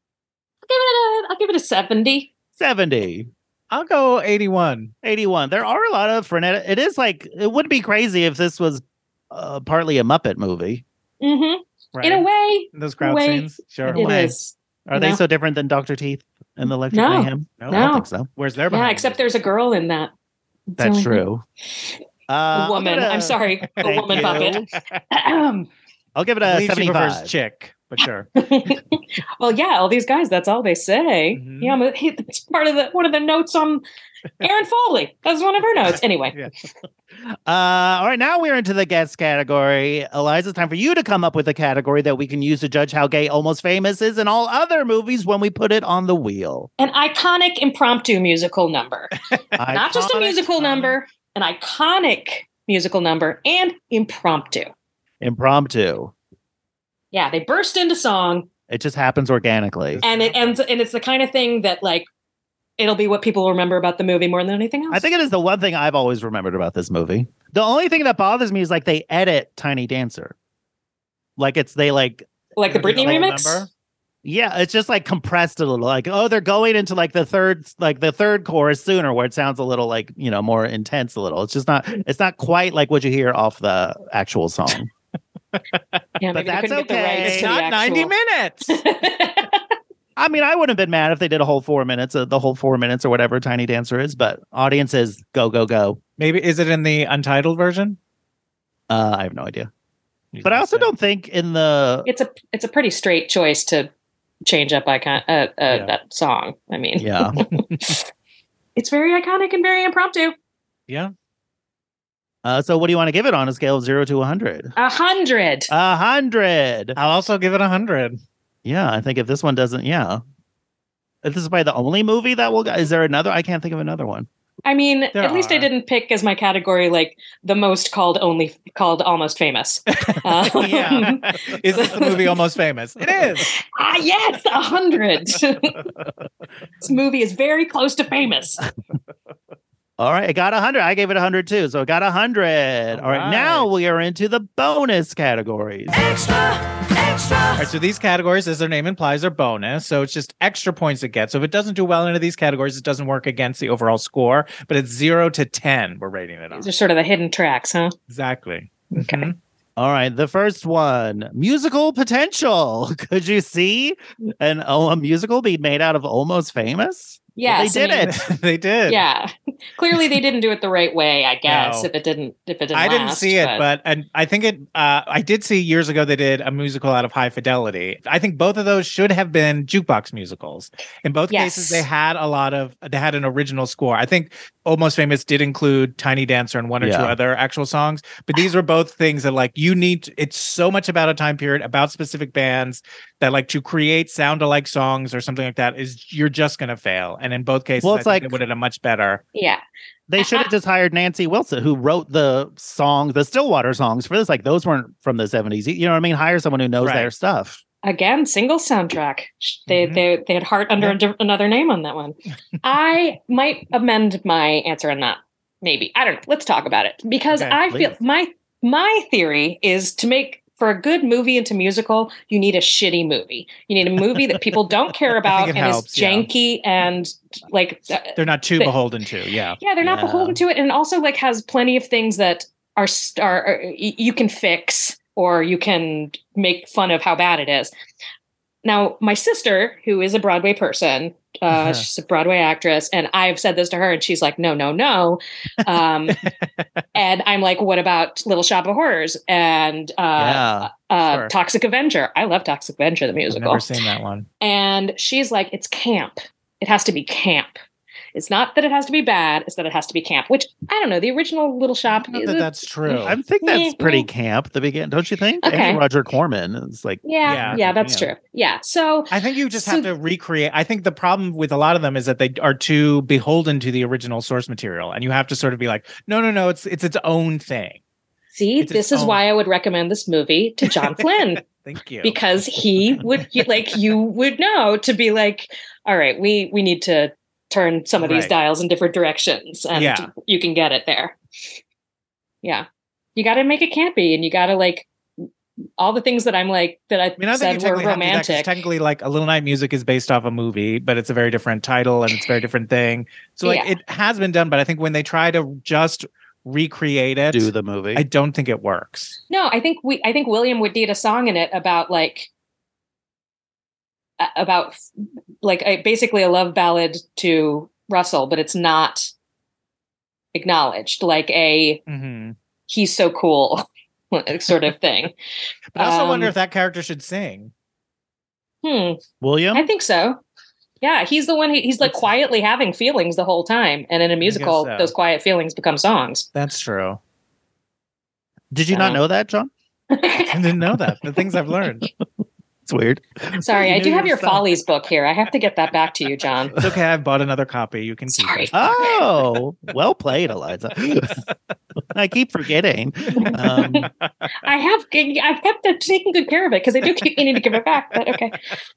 I'll give it a 70. 70. I'll go 81. 81. There are a lot of frenetic. It is like, it wouldn't be crazy if this was partly a Muppet movie. Mm-hmm. Right. In a way. Those crowd way, scenes. Sure. It is. Are they so different than Dr. Teeth and the Electric No. Mayhem? I No. don't think so. Where's their Yeah, behind? except there's a girl in that. That's true. A woman. I'm sorry. A Thank woman you. puppet. I'll give it I a believe she 75. prefers chick, but sure. Well, yeah, all these guys, that's all they say. Mhm. Yeah, it's part of one of the notes on Erin Foley. That's one of her notes. Anyway. Yeah. All right, now we're into the guest category. Eliza, it's time for you to come up with a category that we can use to judge how gay Almost Famous is in all other movies when we put it on the wheel. An iconic impromptu musical number. Not just a Iconic, musical number, an iconic musical number and impromptu. Impromptu. Yeah, they burst into song It just happens organically. and it's the kind of thing that like it'll be what people remember about the movie more than anything else. I think it is the one thing I've always remembered about this movie. The only thing that bothers me is like they edit Tiny Dancer. Like they like the Britney remix. Number? yeah, it's just like compressed a little. Like, oh, they're going into like the third chorus sooner where it sounds a little like, more intense a little. It's not quite like what you hear off the actual song. Yeah, But maybe they that's couldn't get the okay. rights to Not the 90 actual... minutes. I mean, I wouldn't have been mad if they did a whole 4 minutes, the whole 4 minutes or whatever Tiny Dancer is, but audiences go, go, go. Maybe is it in the untitled version? I have no idea. But I also don't think in the... It's a pretty straight choice to change up that song. I mean, Yeah. it's very iconic and very impromptu. Yeah. So what do you want to give it on a scale of 0 to 100? 100. 100. I'll also give it 100. Yeah, I think if this one doesn't, if this is probably the only movie that will, is there another? I can't think of another one. I mean, There at least I are. didn't pick as my category like the most called Almost Famous. Yeah. Is this the movie Almost Famous? It is. Yes, 100. This movie is very close to famous. All right, it got 100. I gave it 100 too, so it got 100. All right, now we are into the bonus categories. All right, so these categories, as their name implies, are bonus. So it's just extra points it gets. So if it doesn't do well in any of these categories, it doesn't work against the overall score. But it's 0 to 10 we're rating it on. These are sort of the hidden tracks, huh? Exactly. Okay. Mhm. All right, the first one, musical potential. Could you see a musical being made out of Almost Famous? Yes, They did I mean, it. They did. Yeah. Clearly they didn't do it the right way, I guess, No. if it didn't I didn't last, see it, but I think it. I did see years ago they did a musical out of High Fidelity. I think both of those should have been jukebox musicals. In both cases, they had an original score. I think Almost Famous did include Tiny Dancer and one or two other actual songs, but these were both things that like you need. It's so much about a time period, about specific bands that like to create sound alike songs or something like that is you're just going to fail. And in both cases, Well, it's I think like- they would have done much better. Yeah. They should have just hired Nancy Wilson, who wrote the Stillwater songs for this. Like those weren't from the 70s. You know what I mean? Hire someone who knows their stuff. Again, single soundtrack. They had Heart under another name on that one. I might amend my answer on that. Maybe. I don't know. Let's talk about it. Because Okay, I feel please. my theory is to make for a good movie into musical, you need a shitty movie. You need a movie that people don't care about it and helps, is janky and like They're not too they- beholden to. Yeah. yeah, they're not beholden to it, and also like has plenty of things that are you can fix or you can make fun of how bad it is. Now, my sister, who is a Broadway person, she's a Broadway actress, and I've said this to her, and she's like, no, no, no. And I'm like, what about Little Shop of Horrors and sure. Toxic Avenger? I love Toxic Avenger, the musical. I've never seen that one. And she's like, it's camp. It has to be camp. It's not that it has to be bad, it's that it has to be camp, which I don't know. The original Little Shop. That's true. I think that's pretty camp at the beginning, don't you think? Okay. And Roger Corman is like, yeah, that's true. Yeah. So I think you just have to recreate. I think the problem with a lot of them is that they are too beholden to the original source material. And you have to sort of be like, no, it's its own thing. See, this is why I would recommend this movie to John Flynn. Thank you. Because he would, you would know to be like, all right, we need to turn some of these dials in different directions, and you can get it there. Yeah. You got to make it campy, and you got to like all the things that I'm like, that I said were romantic. Technically, like A Little Night Music is based off a movie, but it's a very different title and it's a very different thing. So like it has been done, but I think when they try to just recreate it, do the movie, I don't think it works. No, I think William would need a song in it about basically a love ballad to Russell, but it's not acknowledged, like a he's so cool sort of thing. But I also wonder if that character should sing. William? I think so. Yeah, he's the one. He's like quietly having feelings the whole time, and in a musical, those quiet feelings become songs. That's true. Did you not know that, John? I didn't know that. The things I've learned. It's weird. Sorry, I do have your Follies book here. I have to get that back to you, John. It's okay. I've bought another copy. You can keep it. Oh, well played, Eliza. I keep forgetting. I've kept taking good care of it because I do keep meaning to give it back. But okay.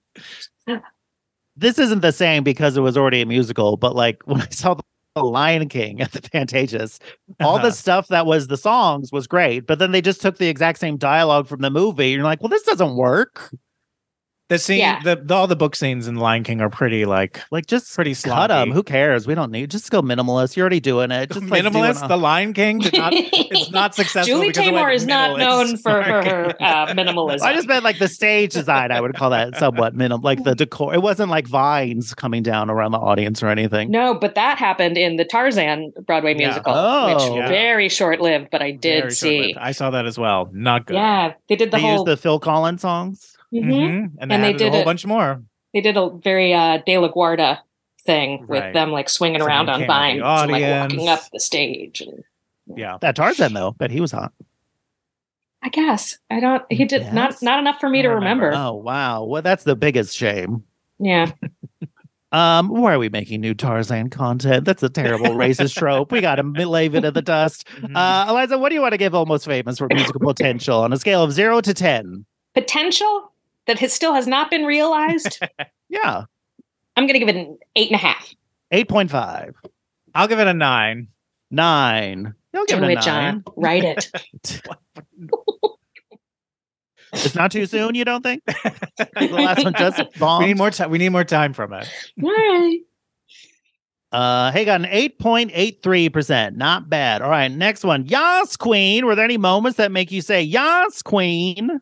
This isn't the same because it was already a musical, but like when I saw The Lion King at the Pantages, all the stuff that was the songs was great, but then they just took the exact same dialogue from the movie. You're like, well, this doesn't work. The scene, all the book scenes in Lion King are pretty just pretty sloppy. Cut them. Who cares? We don't need. Just go minimalist. You're already doing it. Just minimalist. The Lion King it's not successful. Julie Taymor is not known for her minimalism. I just meant like the stage design. I would call that somewhat minimal. Like the decor. It wasn't like vines coming down around the audience or anything. No, but that happened in the Tarzan Broadway musical, which very short lived. But I did see. I saw that as well. Not good. Yeah, they did they used the Phil Collins songs. Mm-hmm. And they did a whole bunch more. They did a very De La Guardia thing with them like swinging around on vines and like walking up the stage. And, that Tarzan though, bet he was hot. I guess I don't. He did not enough for me to remember. Oh wow, well that's the biggest shame. Yeah. Why are we making new Tarzan content? That's a terrible racist trope. We got to leave it in the dust. Eliza, what do you want to give Almost Famous for musical potential on a scale of 0 to 10? Potential that still has not been realized. Yeah. I'm going to give it an 8.5. 8.5. I'll give it a 9. 9. You'll give it a 9. John. Write it. It's not too soon, you don't think? The last one just bombed. We need more time. We need more time from it. All right. Hey, got an 8.83%. Not bad. All right, next one. Yas, Queen. Were there any moments that make you say, Yas, Queen?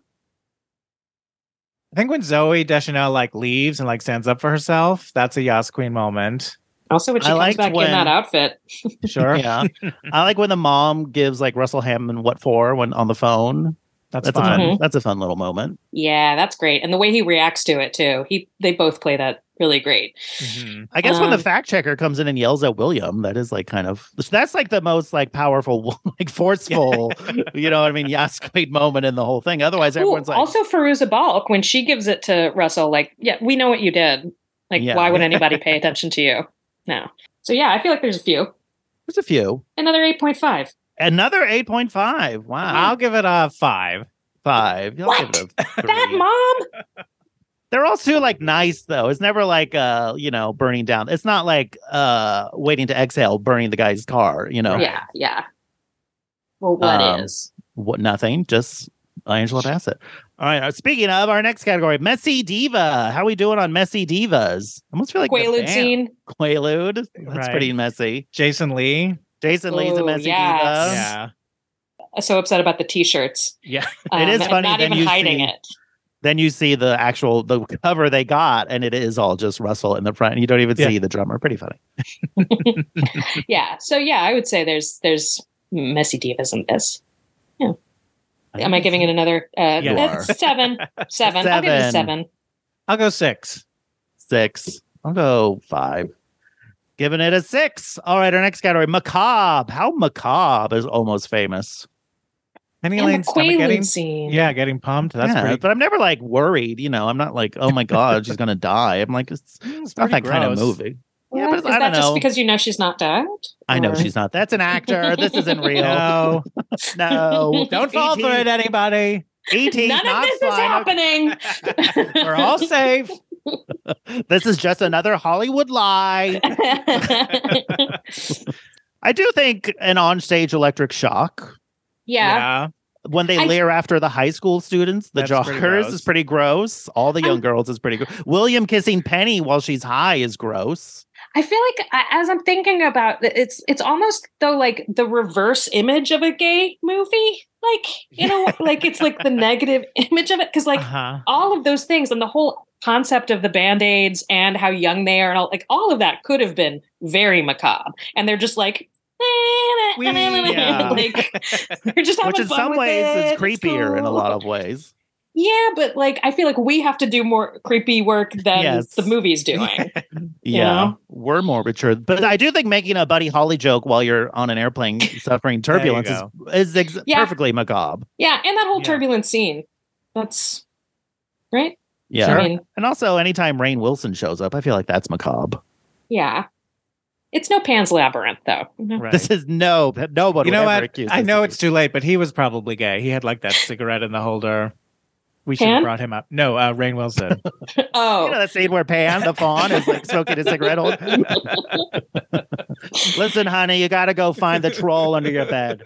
I think when Zooey Deschanel leaves and stands up for herself, that's a Yas Queen moment. Also, when she comes back in that outfit. Sure. Yeah. I like when the mom gives Russell Hammond what for when on the phone. That's fun. That's a fun little moment. Yeah, that's great. And the way he reacts to it too. They both play that really great. Mm-hmm. I guess when the fact checker comes in and yells at William, that is that's the most powerful, forceful, you know what I mean? Yas Queen moment in the whole thing. Otherwise, everyone's also Fairuza Balk, when she gives it to Russell, we know what you did. Why would anybody pay attention to you? No. So yeah, I feel like there's a few. There's a few. Another 8.5. Another 8.5. Wow. I'll give it a 5. 5. What? Give it a 3. That mom? They're all too nice though. It's never burning down. It's not waiting to exhale, burning the guy's car, Yeah, yeah. Well, what is? What? Nothing. Just Angela Bassett. All right. Speaking of our next category, Messy Diva. How are we doing on Messy Divas? I almost feel like Quaalude scene. Quaalude. That's pretty messy. Jason Lee. Jason Lee's a messy diva. Yeah. I'm so upset about the t-shirts. Yeah. It is funny. Not even hiding it. Then you see the cover they got, and it is all just Russell in the front. And you don't even see the drummer. Pretty funny. Yeah. So yeah, I would say there's messy divas in this. Yeah. Am I giving it another? It's 7. 7. I'll give it a 7. I'll go 6. 6. I'll go 5. Giving it a 6. All right, our next category, macabre. How macabre is Almost Famous? Penny Lane's Quaalude scene. Yeah, getting pumped. That's pretty. But I'm never like worried. I'm not like, oh my god, she's gonna die. I'm like, it's not that kind of movie. Yeah, but is that just because she's not dead? I know she's not. That's an actor. This isn't real. No. Don't fall for it, anybody. E.T. None of this is happening. We're all safe. This is just another Hollywood lie. I do think an onstage electric shock. Yeah. When they leer after the high school students, the jockers is pretty gross. All the young girls is pretty gross. William kissing Penny while she's high is gross. I feel like as I'm thinking about it, it's almost though like the reverse image of a gay movie. Like, like it's like the negative image of it. Because like all of those things and the whole concept of the Band-Aids and how young they are and all of that could have been very macabre. And they're just like, like they're just having which in fun some with ways it. is creepier in a lot of ways. Yeah, but like I feel like we have to do more creepy work than the movie's doing. We're more mature. But I do think making a Buddy Holly joke while you're on an airplane suffering turbulence is perfectly macabre. Yeah, and that whole turbulence scene. That's right. Yeah. Sure. I mean, and also anytime Rainn Wilson shows up, I feel like that's macabre. Yeah. It's no Pan's Labyrinth, though. Right. This is nobody. You know would ever what? accuse I this know of it's too late, but he was probably gay. He had like that cigarette in the holder. We should Pan? have brought him up. No, Rainn Wilson. Oh. You know that scene where Pan, the fawn, is like smoking a cigarette holder? Listen, honey, you got to go find the troll under your bed.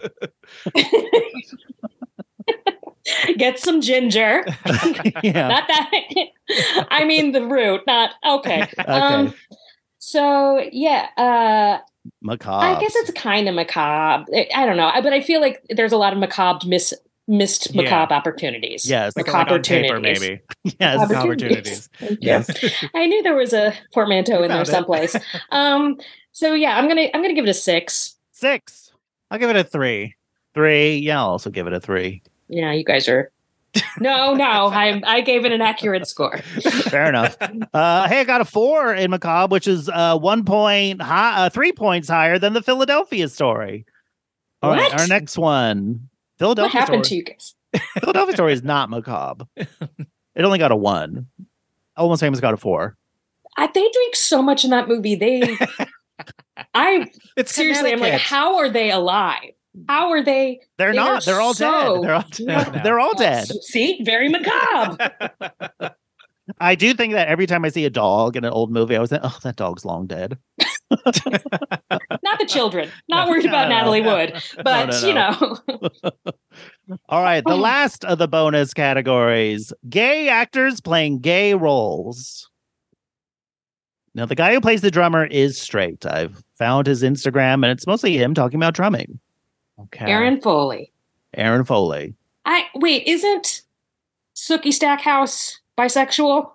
Get some ginger. Yeah. Not that. I mean, the root, not. Okay. Okay. So, yeah. Macabre. I guess it's kind of macabre. I don't know. But I feel like there's a lot of macabre missed macabre opportunities. Yes. Like on paper, maybe. Yes. Opportunities. Yes. I knew there was a portmanteau in there someplace. So yeah, I'm gonna give it a 6. 6. I'll give it a 3. 3. Yeah, I'll also give it a 3. Yeah, you guys are. No, I gave it an accurate score. Fair enough. Hey, I got a 4 in macabre, which is 3 points higher than the Philadelphia Story. All right, our next one. Philadelphia What happened Story. to you guys? Philadelphia Story is not macabre. It only got a 1. Almost Famous got a 4. They drink so much in that movie. It's seriously, I'm like, how are they alive? How are they? They're not. They're all dead. They're all dead. They're all dead. See, very macabre. I do think that every time I see a dog in an old movie, I was like, oh, that dog's long dead. Not the children. Not worried about Natalie Wood. But, you know. All right. The last of the bonus categories, gay actors playing gay roles. Now, the guy who plays the drummer is straight. I've found his Instagram, and it's mostly him talking about drumming. Okay. Aaron Foley. Wait, isn't Sookie Stackhouse bisexual?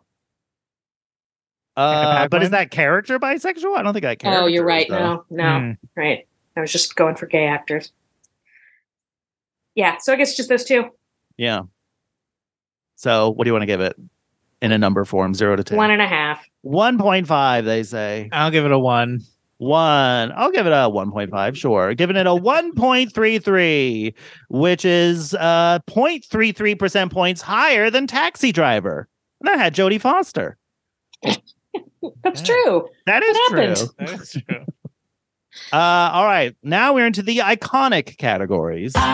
But is that character bisexual? I don't think that character. Oh, you're right. Is, though. No. Right. I was just going for gay actors. Yeah, so I guess just those 2. Yeah. So what do you want to give it in a number form, 0 to 10? 1.5. 1.5, they say. I'll give it a 1. 1. I'll give it a 1.5. Sure. Giving it a 1.33, which is 0.33% points higher than Taxi Driver. And that had Jodie Foster. That's true. That is true. That is true. All right. Now we're into the iconic categories. All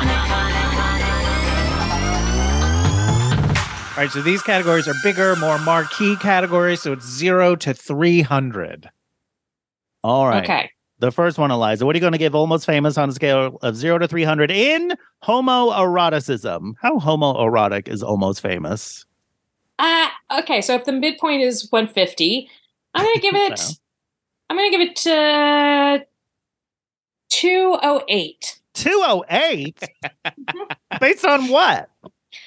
right, so these categories are bigger, more marquee categories, so it's 0 to 300. All right. Okay. The first one, Eliza. What are you going to give Almost Famous on a scale of 0 to 300 in homoeroticism? How homoerotic is Almost Famous? Okay, so if the midpoint is 150, I'm going to give it. I'm going to give it 208. 208? Based on what?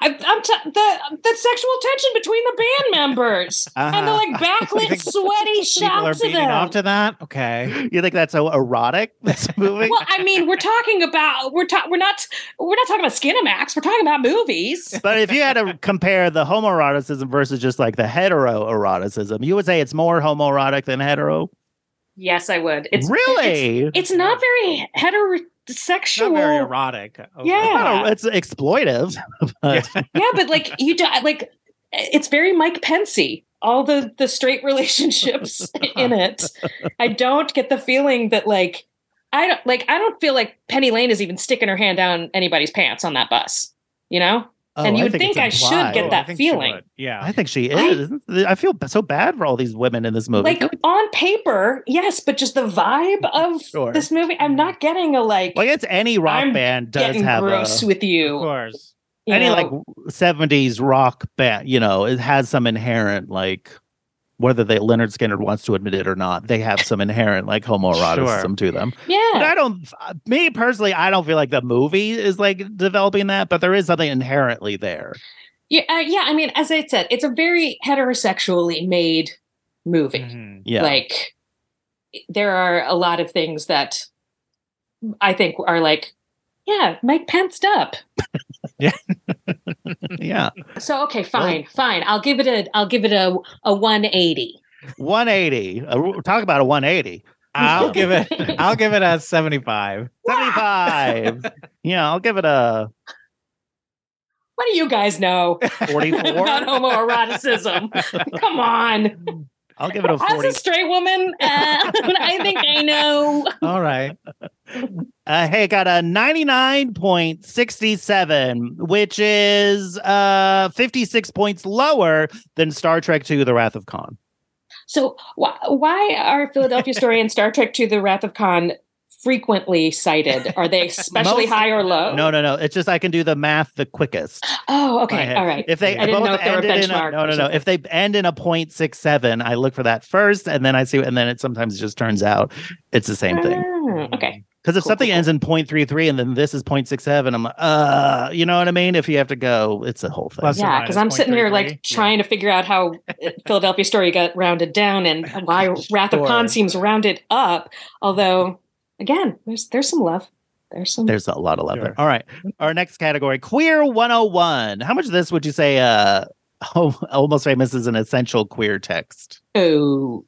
the sexual tension between the band members and the like backlit sweaty shots of them. Off to that, okay. You think that's so erotic? This movie? Well, I mean, we're not talking about Skinamax. We're talking about movies. But if you had to compare the homoeroticism versus just like the heteroeroticism, you would say it's more homoerotic than hetero. Yes, I would. It's really. It's not very heterosexual. Not very erotic. Yeah, it's exploitive. But. Yeah, but like it's very Mike Pence-y. All the straight relationships in it. I don't get the feeling that I don't feel like Penny Lane is even sticking her hand down anybody's pants on that bus. You know. Oh, and you would think I should get that feeling. Yeah. I think she is. I feel so bad for all these women in this movie. Like on paper, yes, but just the vibe of this movie, I'm not getting a like. Well, it's any rock band does have gross with you. Of course. Any like 70s rock band, it has some inherent like, whether Leonard Skinner wants to admit it or not, they have some inherent like homoeroticism to them. Yeah. But me personally, I don't feel like the movie is like developing that, but there is something inherently there. Yeah. I mean, as I said, it's a very heterosexually made movie. Mm-hmm. Yeah. Like there are a lot of things that I think are like, yeah, Mike Penced up. Yeah. Yeah. So okay, fine. I'll give it a 180. 180. Talk about a 180. I'll give it a 75. 75. Yeah, I'll give it a. What do you guys know 44 about homoeroticism? Come on. I'll give it a 40. As a straight woman, I think I know. All right. Hey, got a 99.67, which is 56 points lower than Star Trek II: The Wrath of Khan. So why are Philadelphia Story and Star Trek II: The Wrath of Khan frequently cited? Are they especially high or low? No. It's just I can do the math the quickest. Oh, okay. All right. If they I didn't know if they were benchmarked. No. If they end in a 0.67, I look for that first, and then I see, and then it sometimes just turns out it's the same thing. Okay. Because if something ends in 0.33 and then this is 0.67, I'm like, you know what I mean? If you have to go, it's a whole thing. Yeah, because I'm sitting here like trying to figure out how Philadelphia Story got rounded down and why Wrath of Khan seems rounded up. Although, again, there's some love. There's a lot of love there. All right. Our next category, Queer 101. How much of this would you say Almost Famous is an essential queer text? Oh.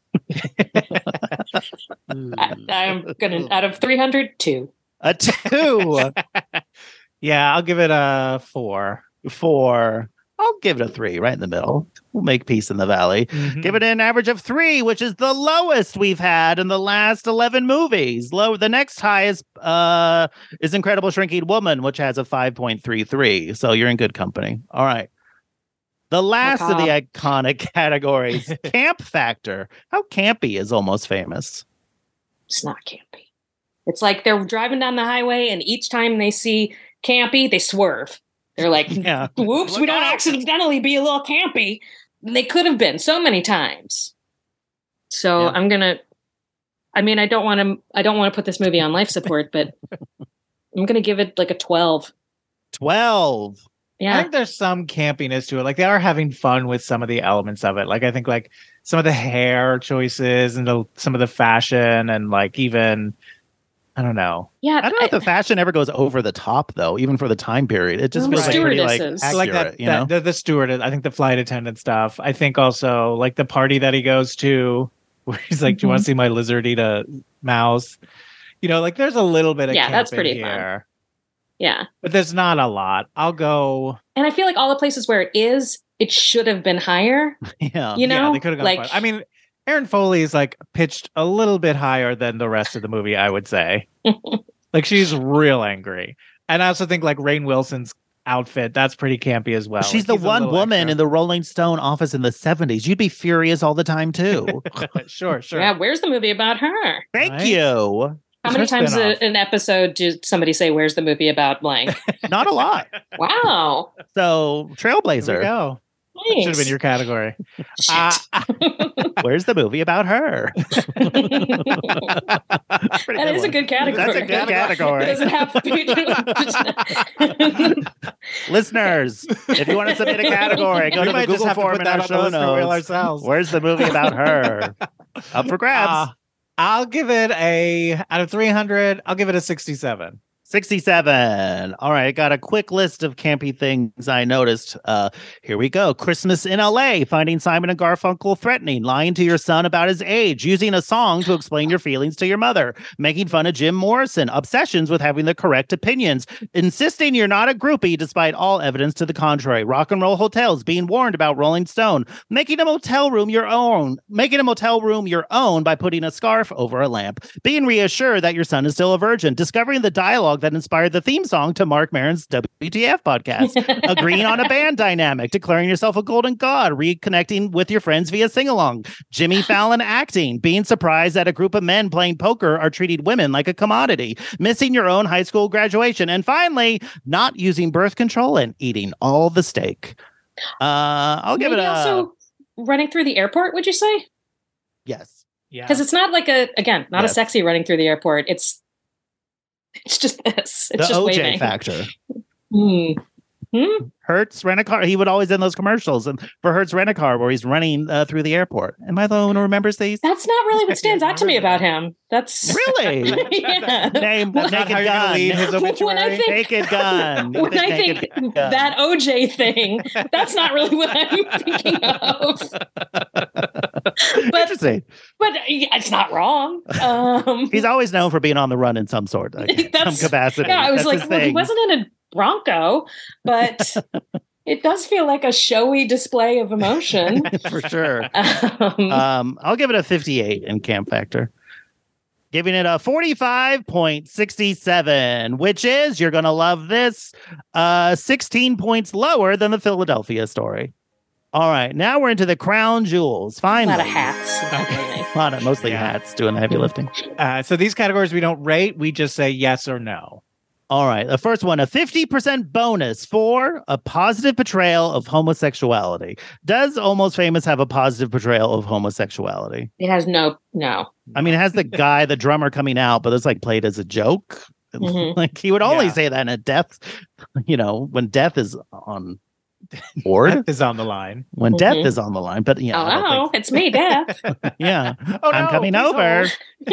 I'm gonna, out of 300, 2. A 2. Yeah, I'll give it a 4. 4. I'll give it a 3, right in the middle. We'll make peace in the valley. Mm-hmm. Give it an average of 3, which is the lowest we've had in the last 11 movies. The next highest is Incredible Shrinking Woman, which has a 5.33. So you're in good company. All right. The last of the iconic categories, Camp Factor. How campy is Almost Famous? It's not campy. It's like they're driving down the highway, and each time they see campy, they swerve. They're like, whoops, we don't accidentally be a little campy. They could have been so many times. So I don't want to put this movie on life support, but I'm going to give it like a 12. 12. Yeah. I think there's some campiness to it. Like they are having fun with some of the elements of it. Like I think like some of the hair choices and some of the fashion and like even, I don't know. Yeah. I don't know if the fashion ever goes over the top though, even for the time period. It just feels like pretty like accurate, like that, the stewardess, I think the flight attendant stuff. I think also like the party that he goes to where he's like, do you want to see my lizard eat a mouse? Like there's a little bit of camp that's pretty here. Fun. Yeah. But there's not a lot. I'll go. And I feel like all the places where it should have been higher. Yeah. Yeah, they could have gone far. I mean, Erin Foley is like pitched a little bit higher than the rest of the movie, I would say. Like she's real angry. And I also think like Rainn Wilson's outfit, that's pretty campy as well. She's the one woman in the Rolling Stone office in the 70s. You'd be furious all the time too. Sure. Yeah, where's the movie about her? Thank you. How many times an episode did somebody say, where's the movie about blank? Not a lot. Wow. So, Trailblazer. There we go. Should have been your category. Where's the movie about her? That is a good category. That's a good category. It doesn't have to be. Listeners, if you want to submit a category, go to the Google form in our show notes. Where's the movie about her? Up for grabs. I'll give it out of 300, I'll give it a 67. 67. All right, I got a quick list of campy things I noticed. Here we go. Christmas in LA, finding Simon and Garfunkel threatening, lying to your son about his age, using a song to explain your feelings to your mother, making fun of Jim Morrison, obsessions with having the correct opinions, insisting you're not a groupie despite all evidence to the contrary, rock and roll hotels, being warned about Rolling Stone, making a motel room your own by putting a scarf over a lamp, being reassured that your son is still a virgin, discovering the dialogue that inspired the theme song to Mark Maron's WTF podcast, agreeing on a band dynamic, declaring yourself a golden god, reconnecting with your friends via sing-along, Jimmy Fallon acting, being surprised that a group of men playing poker are treating women like a commodity, missing your own high school graduation, and finally, not using birth control and eating all the steak. I'll give it a... also running through the airport, would you say? Yes. Yeah. Because it's not like a sexy running through the airport. It's just this. It's the just OJ waving. factor. Hmm? Hertz Rent-A-Car. He would always end those commercials for Hertz Rent-A-Car where he's running through the airport. Am I the only one who remembers these? That's not really what stands out to me about him. That's really yeah. Name Naked Gun. His When I think Naked Gun. when I think that OJ thing, that's not really what I'm thinking of. Interesting. But it's not wrong. He's always known for being on the run in some sort, some capacity. Yeah, I was That's like, well, he wasn't in a Bronco, but it does feel like a showy display of emotion. For sure. I'll give it a 58 in camp factor. Giving it a 45.67, which is, you're going to love this, 16 points lower than the Philadelphia story. All right, now we're into the crown jewels. Finally. A lot of hats. Mostly hats doing the heavy lifting. So these categories we don't rate, we just say yes or no. All right, the first one, a 50% bonus for a positive portrayal of homosexuality. Does Almost Famous have a positive portrayal of homosexuality? It has no. I mean, it has the guy, the drummer coming out, but it's like played as a joke. Mm-hmm. Like he would only say that in a death, when death is on board. Death is on the line. When death is on the line. But yeah. It's me, Death. Yeah. Oh, I'm coming over.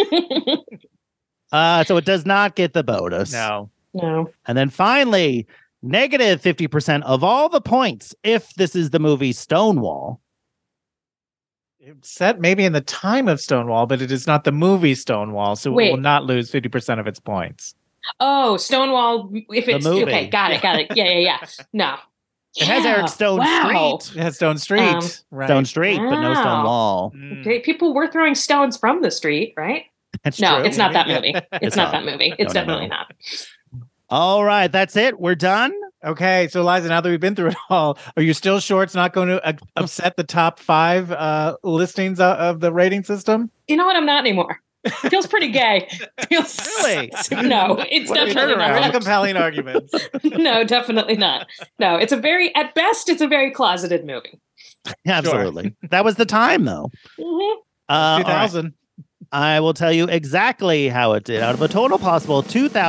So it does not get the bonus. No. And then finally, negative 50% of all the points if this is the movie Stonewall. It's set maybe in the time of Stonewall, but it is not the movie Stonewall, so it will not lose 50% of its points. Oh, Stonewall. If it's okay, got it. Yeah. No. It has Eric Stone Street. It has Stone Street. Right. Stone Street, but no Stonewall. Okay, people were throwing stones from the street, right? That's no, true. it's not that movie. It's not that movie. It's definitely not. All right, that's it. We're done. Okay, so Liza, now that we've been through it all, are you still sure it's not going to upset the top 5 listings of the rating system? You know what? I'm not anymore. It feels pretty gay. Really? No, it's definitely not. Compelling arguments. No, definitely not. No, at best, it's a very closeted movie. Absolutely. Sure. That was the time, though. Mm-hmm. 2000. Right. I will tell you exactly how it did. Out of a total possible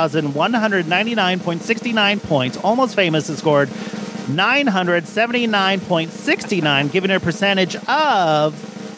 2,199.69 points, Almost Famous has scored 979.69, giving it a percentage of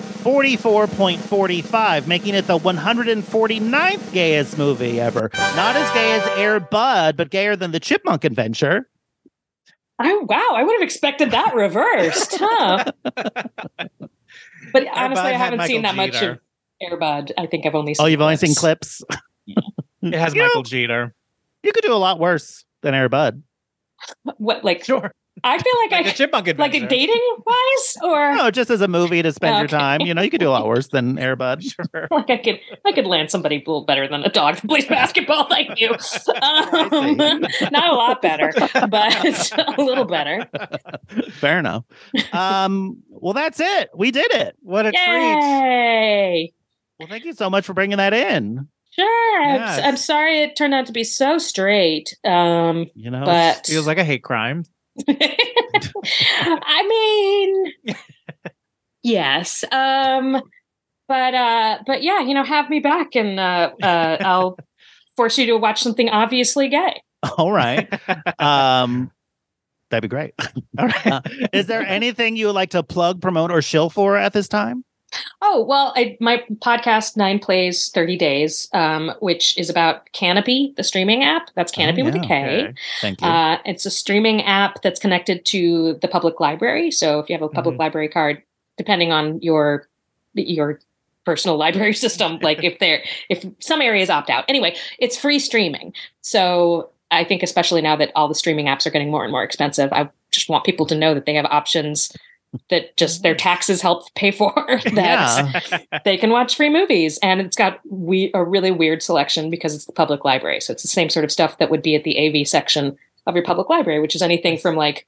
44.45, making it the 149th gayest movie ever. Not as gay as Air Bud, but gayer than the Chipmunk Adventure. Oh, wow. I would have expected that reversed, huh? But honestly, I haven't seen that much of Air Bud. I think I've only seen you've only seen clips? It has Michael Jeter. You could do a lot worse than Air Bud. What, like... Sure. I feel like a Chipmunk Adventure. Like a dating wise, or no, just as a movie to spend your time. You could do a lot worse than Air Bud. Sure. Like I could land somebody a little better than a dog that plays basketball like you. Not a lot better, but a little better. Fair enough. Well, that's it. We did it. What a treat! Yay! Well, thank you so much for bringing that in. Sure. Yes. I'm sorry it turned out to be so straight. But feels like a hate crime. I mean, yes. But yeah, have me back and I'll force you to watch something obviously gay. All right. That'd be great. All right. Is there anything you would like to plug, promote, or shill for at this time? Oh, well, my podcast, 9 Plays, 30 Days, which is about Canopy, the streaming app. That's Canopy with a K. Okay. Thank you. It's a streaming app that's connected to the public library. So if you have a public library card, depending on your personal library system, like if some areas opt out. Anyway, it's free streaming. So I think especially now that all the streaming apps are getting more and more expensive, I just want people to know that they have options that just their taxes help pay for, that they can watch free movies. And it's got a really weird selection because it's the public library. So it's the same sort of stuff that would be at the AV section of your public library, which is anything from like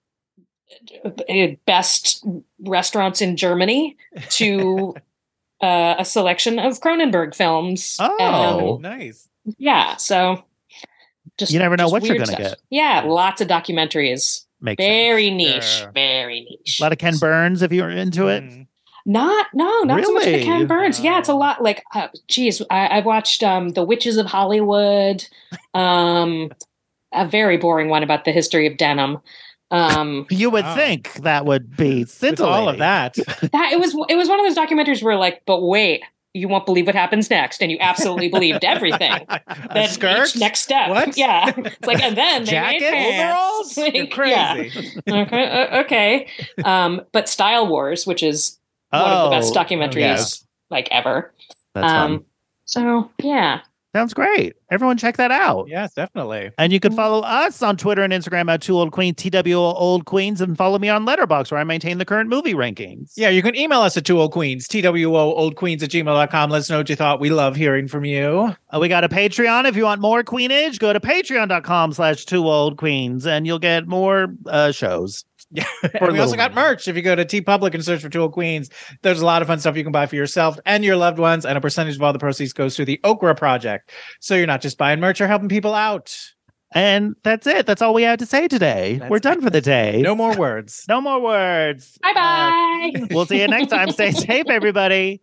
best restaurants in Germany to a selection of Cronenberg films. Oh, nice. Yeah. So you never know what you're going to get. Yeah. Lots of documentaries. Makes very sense. niche. Sure. Very niche. A lot of Ken Burns if you're into it. Not so much of the Really? Ken Burns. Yeah, it's a lot like, I've watched The Witches of Hollywood, a very boring one about the history of denim. You would think that would be With scintillating. all of that. That it was one of those documentaries where like, but wait, you won't believe what happens next, and you absolutely believed everything. Then Skirts? each next step, What? Yeah, it's like, and then they made Jacket? pants. Overalls? You're crazy. Yeah. Okay. But Style Wars, which is one of the best documentaries yes. like ever. That's fun. So yeah. Sounds great. Everyone check that out. Yes, definitely. And you can follow us on Twitter and Instagram at 2 Old Queens, TWO Old Queens, and follow me on Letterboxd, where I maintain the current movie rankings. Yeah, you can email us at 2oldqueens, TWOOldQueens@gmail.com. Let us know what you thought. We love hearing from you. We got a Patreon. If you want more Queenage, go to patreon.com/2oldqueens, and you'll get more shows. Yeah, and we also got merch. If you go to TeePublic and search for 2 Old Queens, there's a lot of fun stuff you can buy for yourself and your loved ones, and a percentage of all the proceeds goes to the Okra Project. So you're not just buying merch, you're helping people out. And that's it. That's all we have to say today. We're done for the day. No more words. No more words. Bye-bye. We'll see you next time. Stay safe, everybody.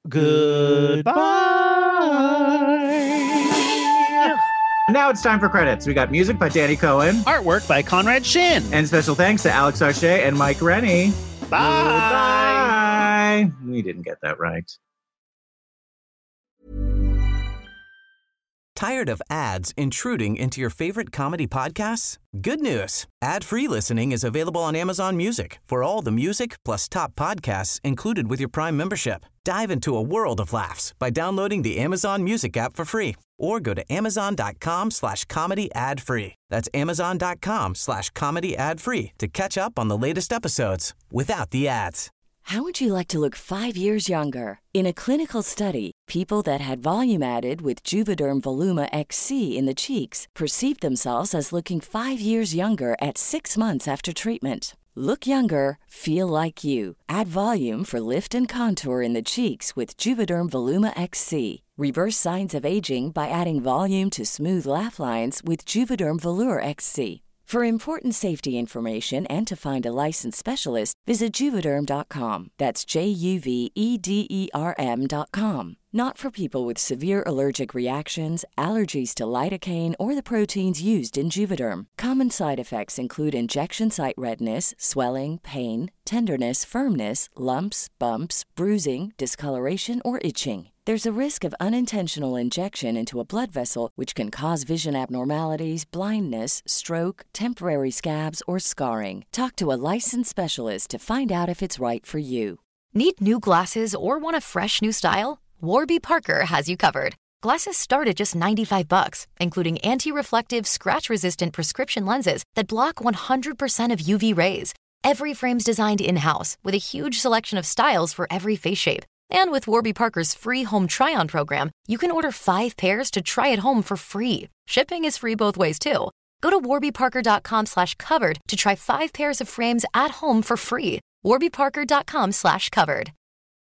Goodbye. Now it's time for credits. We got music by Danny Cohen. Artwork by Conrad Shin. And special thanks to Alex Arche and Mike Rennie. Bye. Goodbye. We didn't get that right. Tired of ads intruding into your favorite comedy podcasts? Good news. Ad-free listening is available on Amazon Music for all the music plus top podcasts included with your Prime membership. Dive into a world of laughs by downloading the Amazon Music app for free or go to amazon.com/comedy ad-free. That's amazon.com/comedy ad-free to catch up on the latest episodes without the ads. How would you like to look 5 years younger? In a clinical study, people that had volume added with Juvederm Voluma XC in the cheeks perceived themselves as looking 5 years younger at 6 months after treatment. Look younger, feel like you. Add volume for lift and contour in the cheeks with Juvederm Voluma XC. Reverse signs of aging by adding volume to smooth laugh lines with Juvederm Volure XC. For important safety information and to find a licensed specialist, visit Juvederm.com. That's JUVEDERM.com. Not for people with severe allergic reactions, allergies to lidocaine, or the proteins used in Juvederm. Common side effects include injection site redness, swelling, pain, tenderness, firmness, lumps, bumps, bruising, discoloration, or itching. There's a risk of unintentional injection into a blood vessel, which can cause vision abnormalities, blindness, stroke, temporary scabs, or scarring. Talk to a licensed specialist to find out if it's right for you. Need new glasses or want a fresh new style? Warby Parker has you covered. Glasses start at just $95, including anti-reflective, scratch-resistant prescription lenses that block 100% of UV rays. Every frame's designed in-house with a huge selection of styles for every face shape. And with Warby Parker's free home try-on program, you can order 5 pairs to try at home for free. Shipping is free both ways, too. Go to warbyparker.com/covered to try 5 pairs of frames at home for free. warbyparker.com/covered.